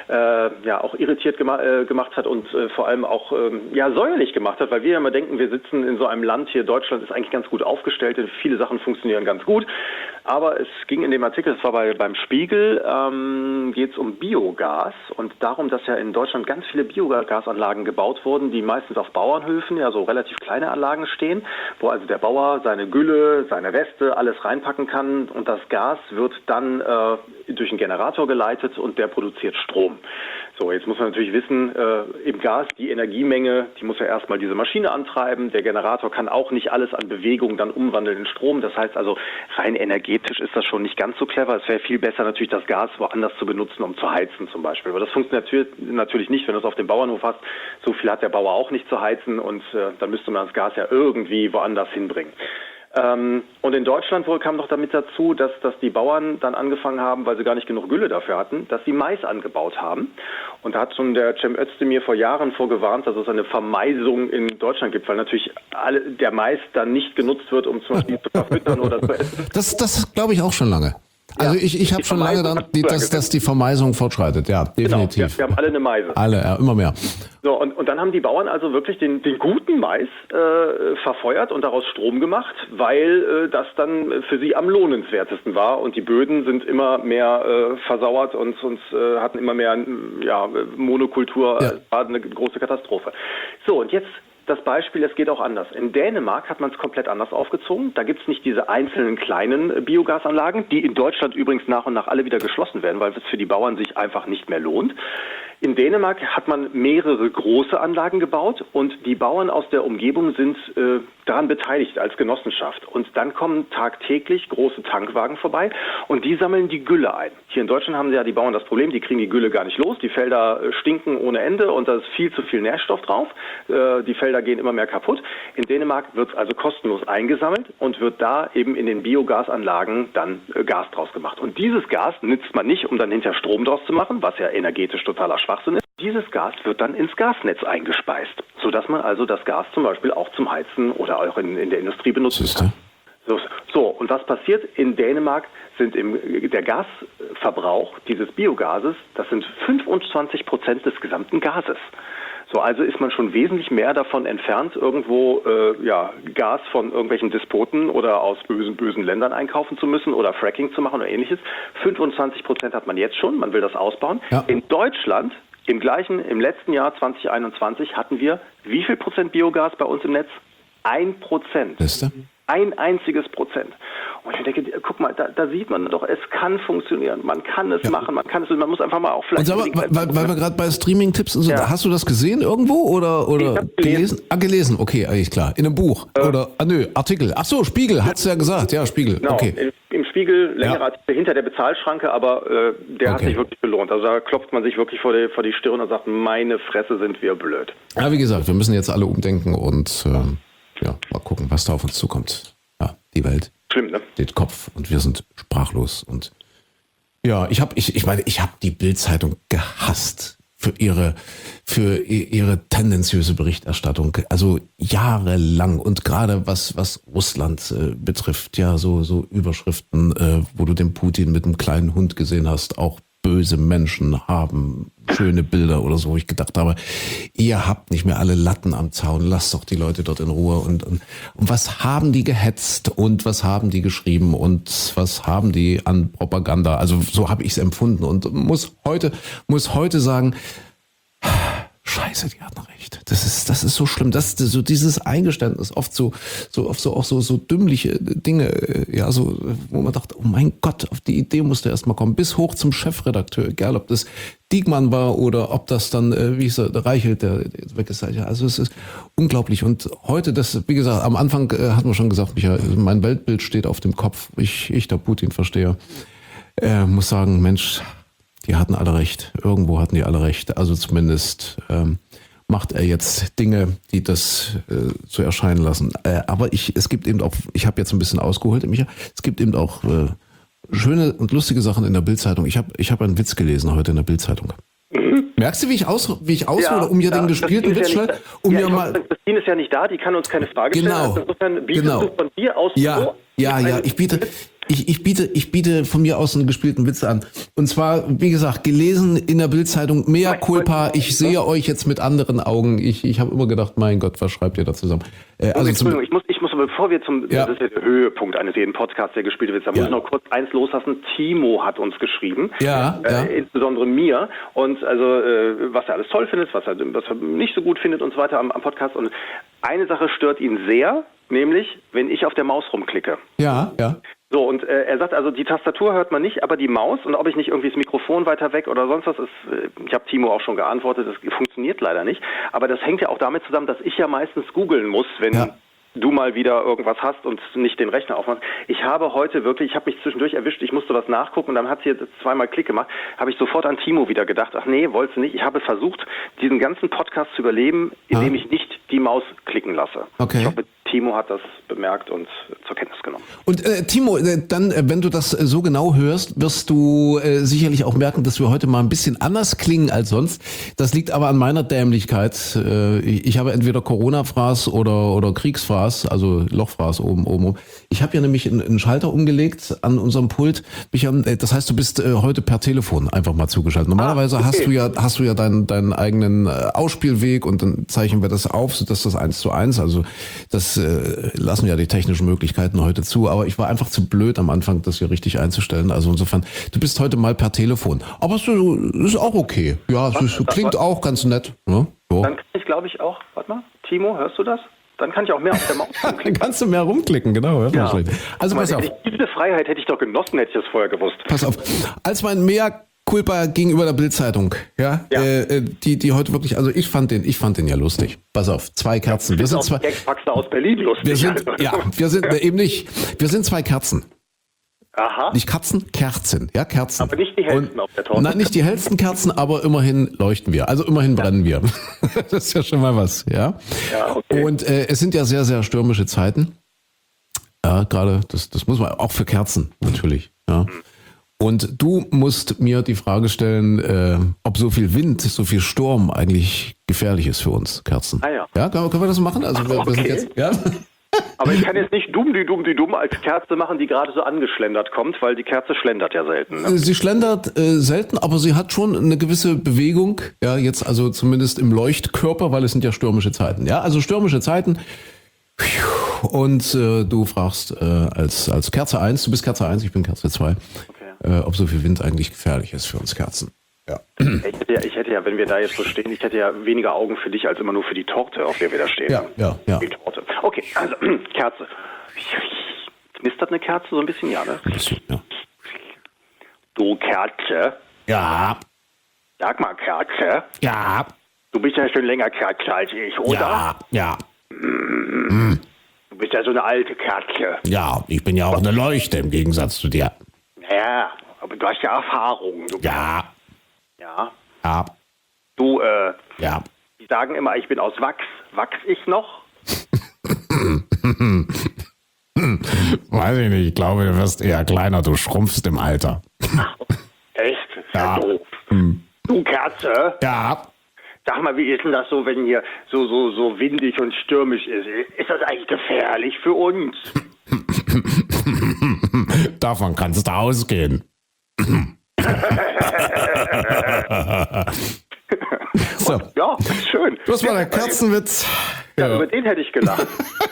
auch irritiert gemacht hat und vor allem auch säuerlich gemacht hat, weil wir ja immer denken, wir sitzen in so einem Land hier, Deutschland ist eigentlich ganz gut aufgestellt, viele Sachen funktionieren ganz gut, aber es ging in dem Artikel, das war beim Spiegel, geht es um Biogas und darum, dass ja in Deutschland ganz viele Biogasanlagen gebaut wurden, die meistens auf Bauernhöfen, ja so relativ kleine Anlagen stehen, wo also der Bauer seine Gülle, seine Reste, alles reinpacken kann und das Gas wird dann durch einen Generator geleitet und der produziert Strom. So, jetzt muss man natürlich wissen, im Gas die Energiemenge, die muss ja erstmal diese Maschine antreiben. Der Generator kann auch nicht alles an Bewegung dann umwandeln in Strom. Das heißt also, rein energetisch ist das schon nicht ganz so clever. Es wäre viel besser natürlich, das Gas woanders zu benutzen, um zu heizen zum Beispiel. Aber das funktioniert natürlich nicht, wenn du es auf dem Bauernhof hast. So viel hat der Bauer auch nicht zu heizen und dann müsste man das Gas ja irgendwie woanders hinbringen. Und in Deutschland wohl kam noch damit dazu, dass die Bauern dann angefangen haben, weil sie gar nicht genug Gülle dafür hatten, dass sie Mais angebaut haben. Und da hat schon der Cem Özdemir vor Jahren vorgewarnt, dass es eine Vermaisung in Deutschland gibt, weil natürlich der Mais dann nicht genutzt wird, um zum Beispiel zu verfüttern oder zu essen. Das glaube ich auch schon lange. Also ich habe schon lange dann, dass die Vermeisung fortschreitet, ja, definitiv. Genau, wir haben alle eine Meise. Alle, ja, immer mehr. So, und dann haben die Bauern also wirklich den guten Mais verfeuert und daraus Strom gemacht, weil das dann für sie am lohnenswertesten war und die Böden sind immer mehr versauert und hatten immer mehr Monokultur, war eine große Katastrophe. So, und jetzt das Beispiel, es geht auch anders. In Dänemark hat man es komplett anders aufgezogen. Da gibt es nicht diese einzelnen kleinen Biogasanlagen, die in Deutschland übrigens nach und nach alle wieder geschlossen werden, weil es für die Bauern sich einfach nicht mehr lohnt. In Dänemark hat man mehrere große Anlagen gebaut und die Bauern aus der Umgebung sind daran beteiligt als Genossenschaft. Und dann kommen tagtäglich große Tankwagen vorbei und die sammeln die Gülle ein. Hier in Deutschland haben ja die Bauern das Problem, die kriegen die Gülle gar nicht los. Die Felder stinken ohne Ende und da ist viel zu viel Nährstoff drauf. Die Felder gehen immer mehr kaputt. In Dänemark wird es also kostenlos eingesammelt und wird da eben in den Biogasanlagen dann Gas draus gemacht. Und dieses Gas nützt man nicht, um dann hinterher Strom draus zu machen, was ja energetisch totaler Schwachsinn ist. Dieses Gas wird dann ins Gasnetz eingespeist, sodass man also das Gas zum Beispiel auch zum Heizen oder auch in der Industrie benutzen kann. So, und was passiert? In Dänemark sind der Gasverbrauch dieses Biogases, das sind 25% des gesamten Gases. So, also ist man schon wesentlich mehr davon entfernt, irgendwo Gas von irgendwelchen Despoten oder aus bösen Ländern einkaufen zu müssen oder Fracking zu machen oder ähnliches. 25% hat man jetzt schon, man will das ausbauen. Ja. In Deutschland im letzten Jahr 2021 hatten wir wie viel Prozent Biogas bei uns im Netz? 1%. Ein einziges Prozent. Und ich denke, guck mal, da sieht man doch, es kann funktionieren. Man kann es machen, man muss einfach mal auch vielleicht... Und sag mal, weil wir gerade bei Streaming-Tipps und so, hast du das gesehen irgendwo oder gelesen? Gelesen, okay, eigentlich klar. In einem Buch Artikel. Ach so, Spiegel, hat's ja gesagt. Ja, Spiegel, genau, okay. Im Spiegel, längere Artikel hinter der Bezahlschranke, aber der hat sich wirklich belohnt. Also da klopft man sich wirklich vor die Stirn und sagt, meine Fresse, sind wir blöd. Ja, wie gesagt, wir müssen jetzt alle umdenken und mal gucken, was da auf uns zukommt. Ja, die Welt steht Kopf und wir sind sprachlos. Und ja, ich habe die Bild-Zeitung gehasst für ihre tendenziöse Berichterstattung. Also jahrelang und gerade was Russland betrifft, ja, so Überschriften, wo du den Putin mit einem kleinen Hund gesehen hast, auch böse Menschen haben schöne Bilder oder so, wo ich gedacht habe, ihr habt nicht mehr alle Latten am Zaun, lasst doch die Leute dort in Ruhe und was haben die gehetzt und was haben die geschrieben und was haben die an Propaganda, also so habe ich es empfunden und muss heute sagen, Scheiße, die hatten recht. Das ist so schlimm. Das ist so dieses Eingeständnis, oft so dümmliche Dinge, wo man dachte, oh mein Gott, auf die Idee musste erst mal kommen, bis hoch zum Chefredakteur, egal ob das Diekmann war oder ob das dann, der Reichelt, der jetzt weg ist. Also es ist unglaublich. Und heute, wie gesagt, am Anfang hatten wir schon gesagt, Michael, mein Weltbild steht auf dem Kopf. Ich der Putin-Versteher, muss sagen, Mensch, die hatten alle recht. Irgendwo hatten die alle recht. Also zumindest macht er jetzt Dinge, die das so erscheinen lassen. Aber es gibt eben auch, ich habe jetzt ein bisschen ausgeholt, Micha, es gibt eben auch schöne und lustige Sachen in der Bild-Zeitung. Ich hab einen Witz gelesen heute in der Bild-Zeitung. Merkst du, wie ich aushole, um mir den gespielten Witz schnell? Christine ist ja nicht da, die kann uns keine Frage stellen. Also insofern bietest du von dir aus ich biete Ich biete von mir aus einen gespielten Witz an. Und zwar, wie gesagt, gelesen in der Bildzeitung, mea culpa, ich sehe euch jetzt mit anderen Augen. Ich habe immer gedacht, mein Gott, was schreibt ihr da zusammen? Entschuldigung, ich muss, bevor wir das ist ja der Höhepunkt eines jeden Podcasts, der gespielt wird, da muss ich noch kurz eins loslassen. Timo hat uns geschrieben, insbesondere mir, und also was er alles toll findet, was er nicht so gut findet und so weiter am Podcast. Und eine Sache stört ihn sehr, nämlich, wenn ich auf der Maus rumklicke. Ja. So, und er sagt, also die Tastatur hört man nicht, aber die Maus, und ob ich nicht irgendwie das Mikrofon weiter weg oder sonst was ist, ich habe Timo auch schon geantwortet, das funktioniert leider nicht. Aber das hängt ja auch damit zusammen, dass ich ja meistens googeln muss, wenn du mal wieder irgendwas hast und nicht den Rechner aufmachst. Ich habe mich zwischendurch erwischt, ich musste was nachgucken und dann hat sie zweimal Klick gemacht, habe ich sofort an Timo wieder gedacht, ach nee, wolltest du nicht. Ich habe versucht, diesen ganzen Podcast zu überleben, indem ich nicht die Maus klicken lasse. Okay. Ich hoffe, Timo hat das bemerkt und zur Kenntnis genommen. Und Timo, dann, wenn du das so genau hörst, wirst du sicherlich auch merken, dass wir heute mal ein bisschen anders klingen als sonst. Das liegt aber an meiner Dämlichkeit. Ich habe entweder Corona-Fraß oder Kriegsfraß, also Lochfraß oben. Ich habe ja nämlich einen Schalter umgelegt an unserem Pult. Das heißt, du bist heute per Telefon einfach mal zugeschaltet. Normalerweise hast du ja deinen eigenen Ausspielweg und dann zeichnen wir das auf, sodass das 1:1, also das lassen ja die technischen Möglichkeiten heute zu, aber ich war einfach zu blöd am Anfang, das hier richtig einzustellen. Also insofern, du bist heute mal per Telefon. Aber es ist auch okay. Ja, es klingt auch ganz nett. Ne? So. Dann kann ich, glaube ich, auch, warte mal, Timo, hörst du das? Dann kann ich auch mehr auf der Maus rumklicken. Dann kannst du mehr rumklicken, genau. Ja. Also pass auf. Diese Freiheit hätte ich doch genossen, hätte ich das vorher gewusst. Pass auf. Als mein Mea culpa gegenüber der Bildzeitung, die heute wirklich, also ich fand den ja lustig. Pass auf, 2 Kerzen. Wir sind 2 Gagfaxer aus Berlin lustig. Wir sind 2 Kerzen. Aha. Nicht Katzen, Kerzen. Ja, Kerzen. Aber nicht die hellsten auf der Torte. Nein, nicht die hellsten Kerzen, aber immerhin leuchten wir. Also immerhin brennen wir. Das ist ja schon mal was, ja. Ja, okay. Und es sind ja sehr, sehr stürmische Zeiten. Ja, gerade, das muss man, auch für Kerzen natürlich, ja. Und du musst mir die Frage stellen, ob so viel Wind, so viel Sturm eigentlich gefährlich ist für uns Kerzen. Ah ja. Ja, können wir das machen? Also wir sind jetzt, ja. Aber ich kann jetzt nicht dumm als Kerze machen, die gerade so angeschlendert kommt, weil die Kerze schlendert ja selten. Ne? Sie schlendert selten, aber sie hat schon eine gewisse Bewegung, ja, jetzt also zumindest im Leuchtkörper, weil es sind ja stürmische Zeiten. Ja, also stürmische Zeiten. Und du fragst als Kerze 1, du bist Kerze 1, ich bin Kerze 2, ob so viel Wind eigentlich gefährlich ist für uns Kerzen. Ja. Ich hätte ja, wenn wir da jetzt so stehen, ich hätte ja weniger Augen für dich als immer nur für die Torte, auf der wir da stehen. Ja. Die Torte. Okay, also Kerze. Knistert eine Kerze so ein bisschen? Ja, ne? Ein bisschen, ja. Du Kerze. Ja. Sag mal, Kerze. Ja. Du bist ja schon länger Kerze als ich, oder? Ja. Du bist ja so eine alte Kerze. Ja, ich bin ja auch eine Leuchte im Gegensatz zu dir. Ja, aber du hast ja Erfahrung. Ja. Du, Ja. die sagen immer, ich bin aus Wachs. Wachs ich noch? Weiß ich nicht, ich glaube, du wirst eher kleiner, du schrumpfst im Alter. Echt? Ja. Doof. Du Kerze? Ja. Sag mal, wie ist denn das so, wenn hier so windig und stürmisch ist? Ist das eigentlich gefährlich für uns? Davon kannst du ausgehen. So. Ja, schön. Das war der Kerzenwitz. Ja, über den hätte ich gelacht.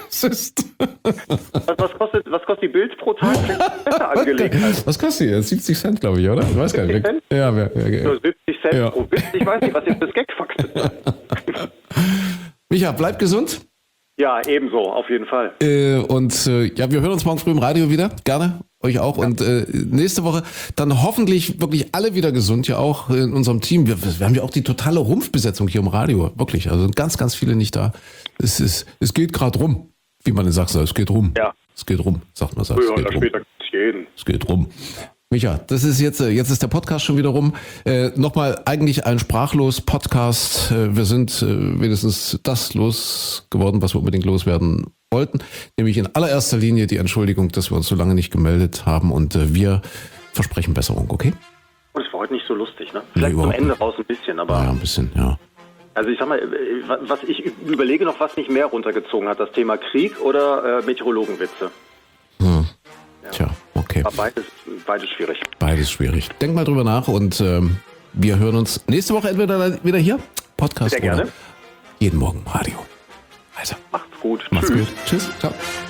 Was kostet die Bild pro Tag? Besser angelegt. Was kostet die? 70 Cent, glaube ich, oder? Ich weiß gar nicht. 70 Cent? Ja, So 70 Cent Ja. pro Witz. Ich weiß nicht, was jetzt das Gagfax ist. Micha, bleib gesund. Ja, ebenso, auf jeden Fall. Ja, wir hören uns morgen früh im Radio wieder. Gerne. Euch auch. Ja. Und nächste Woche dann hoffentlich wirklich alle wieder gesund, ja auch in unserem Team. Wir haben ja auch die totale Rumpfbesetzung hier im Radio. Wirklich. Also ganz, ganz viele nicht da. Es geht gerade rum, wie man in Sachsen sagt. Es geht rum. Ja. Es geht rum, sagt man. Früher oder später gibt's jeden. Es geht rum. Micha, das ist jetzt ist der Podcast schon wieder rum. Nochmal eigentlich ein Sprachlos-Podcast. Wir sind wenigstens das losgeworden, was wir unbedingt loswerden wollten. Nämlich in allererster Linie die Entschuldigung, dass wir uns so lange nicht gemeldet haben und wir versprechen Besserung, okay? Und es war heute nicht so lustig, ne? Vielleicht zum Ende raus ein bisschen, aber... Ja, ein bisschen, ja. Also ich sag mal, ich überlege noch, was mich mehr runtergezogen hat, das Thema Krieg oder Meteorologenwitze. Tja, okay. Okay. Aber beides schwierig. Beides schwierig. Denk mal drüber nach und wir hören uns nächste Woche entweder wieder hier, Podcast Sehr gerne. oder jeden Morgen im Radio. Also, Macht's gut. Macht's Tschüss. gut. Tschüss. Ciao.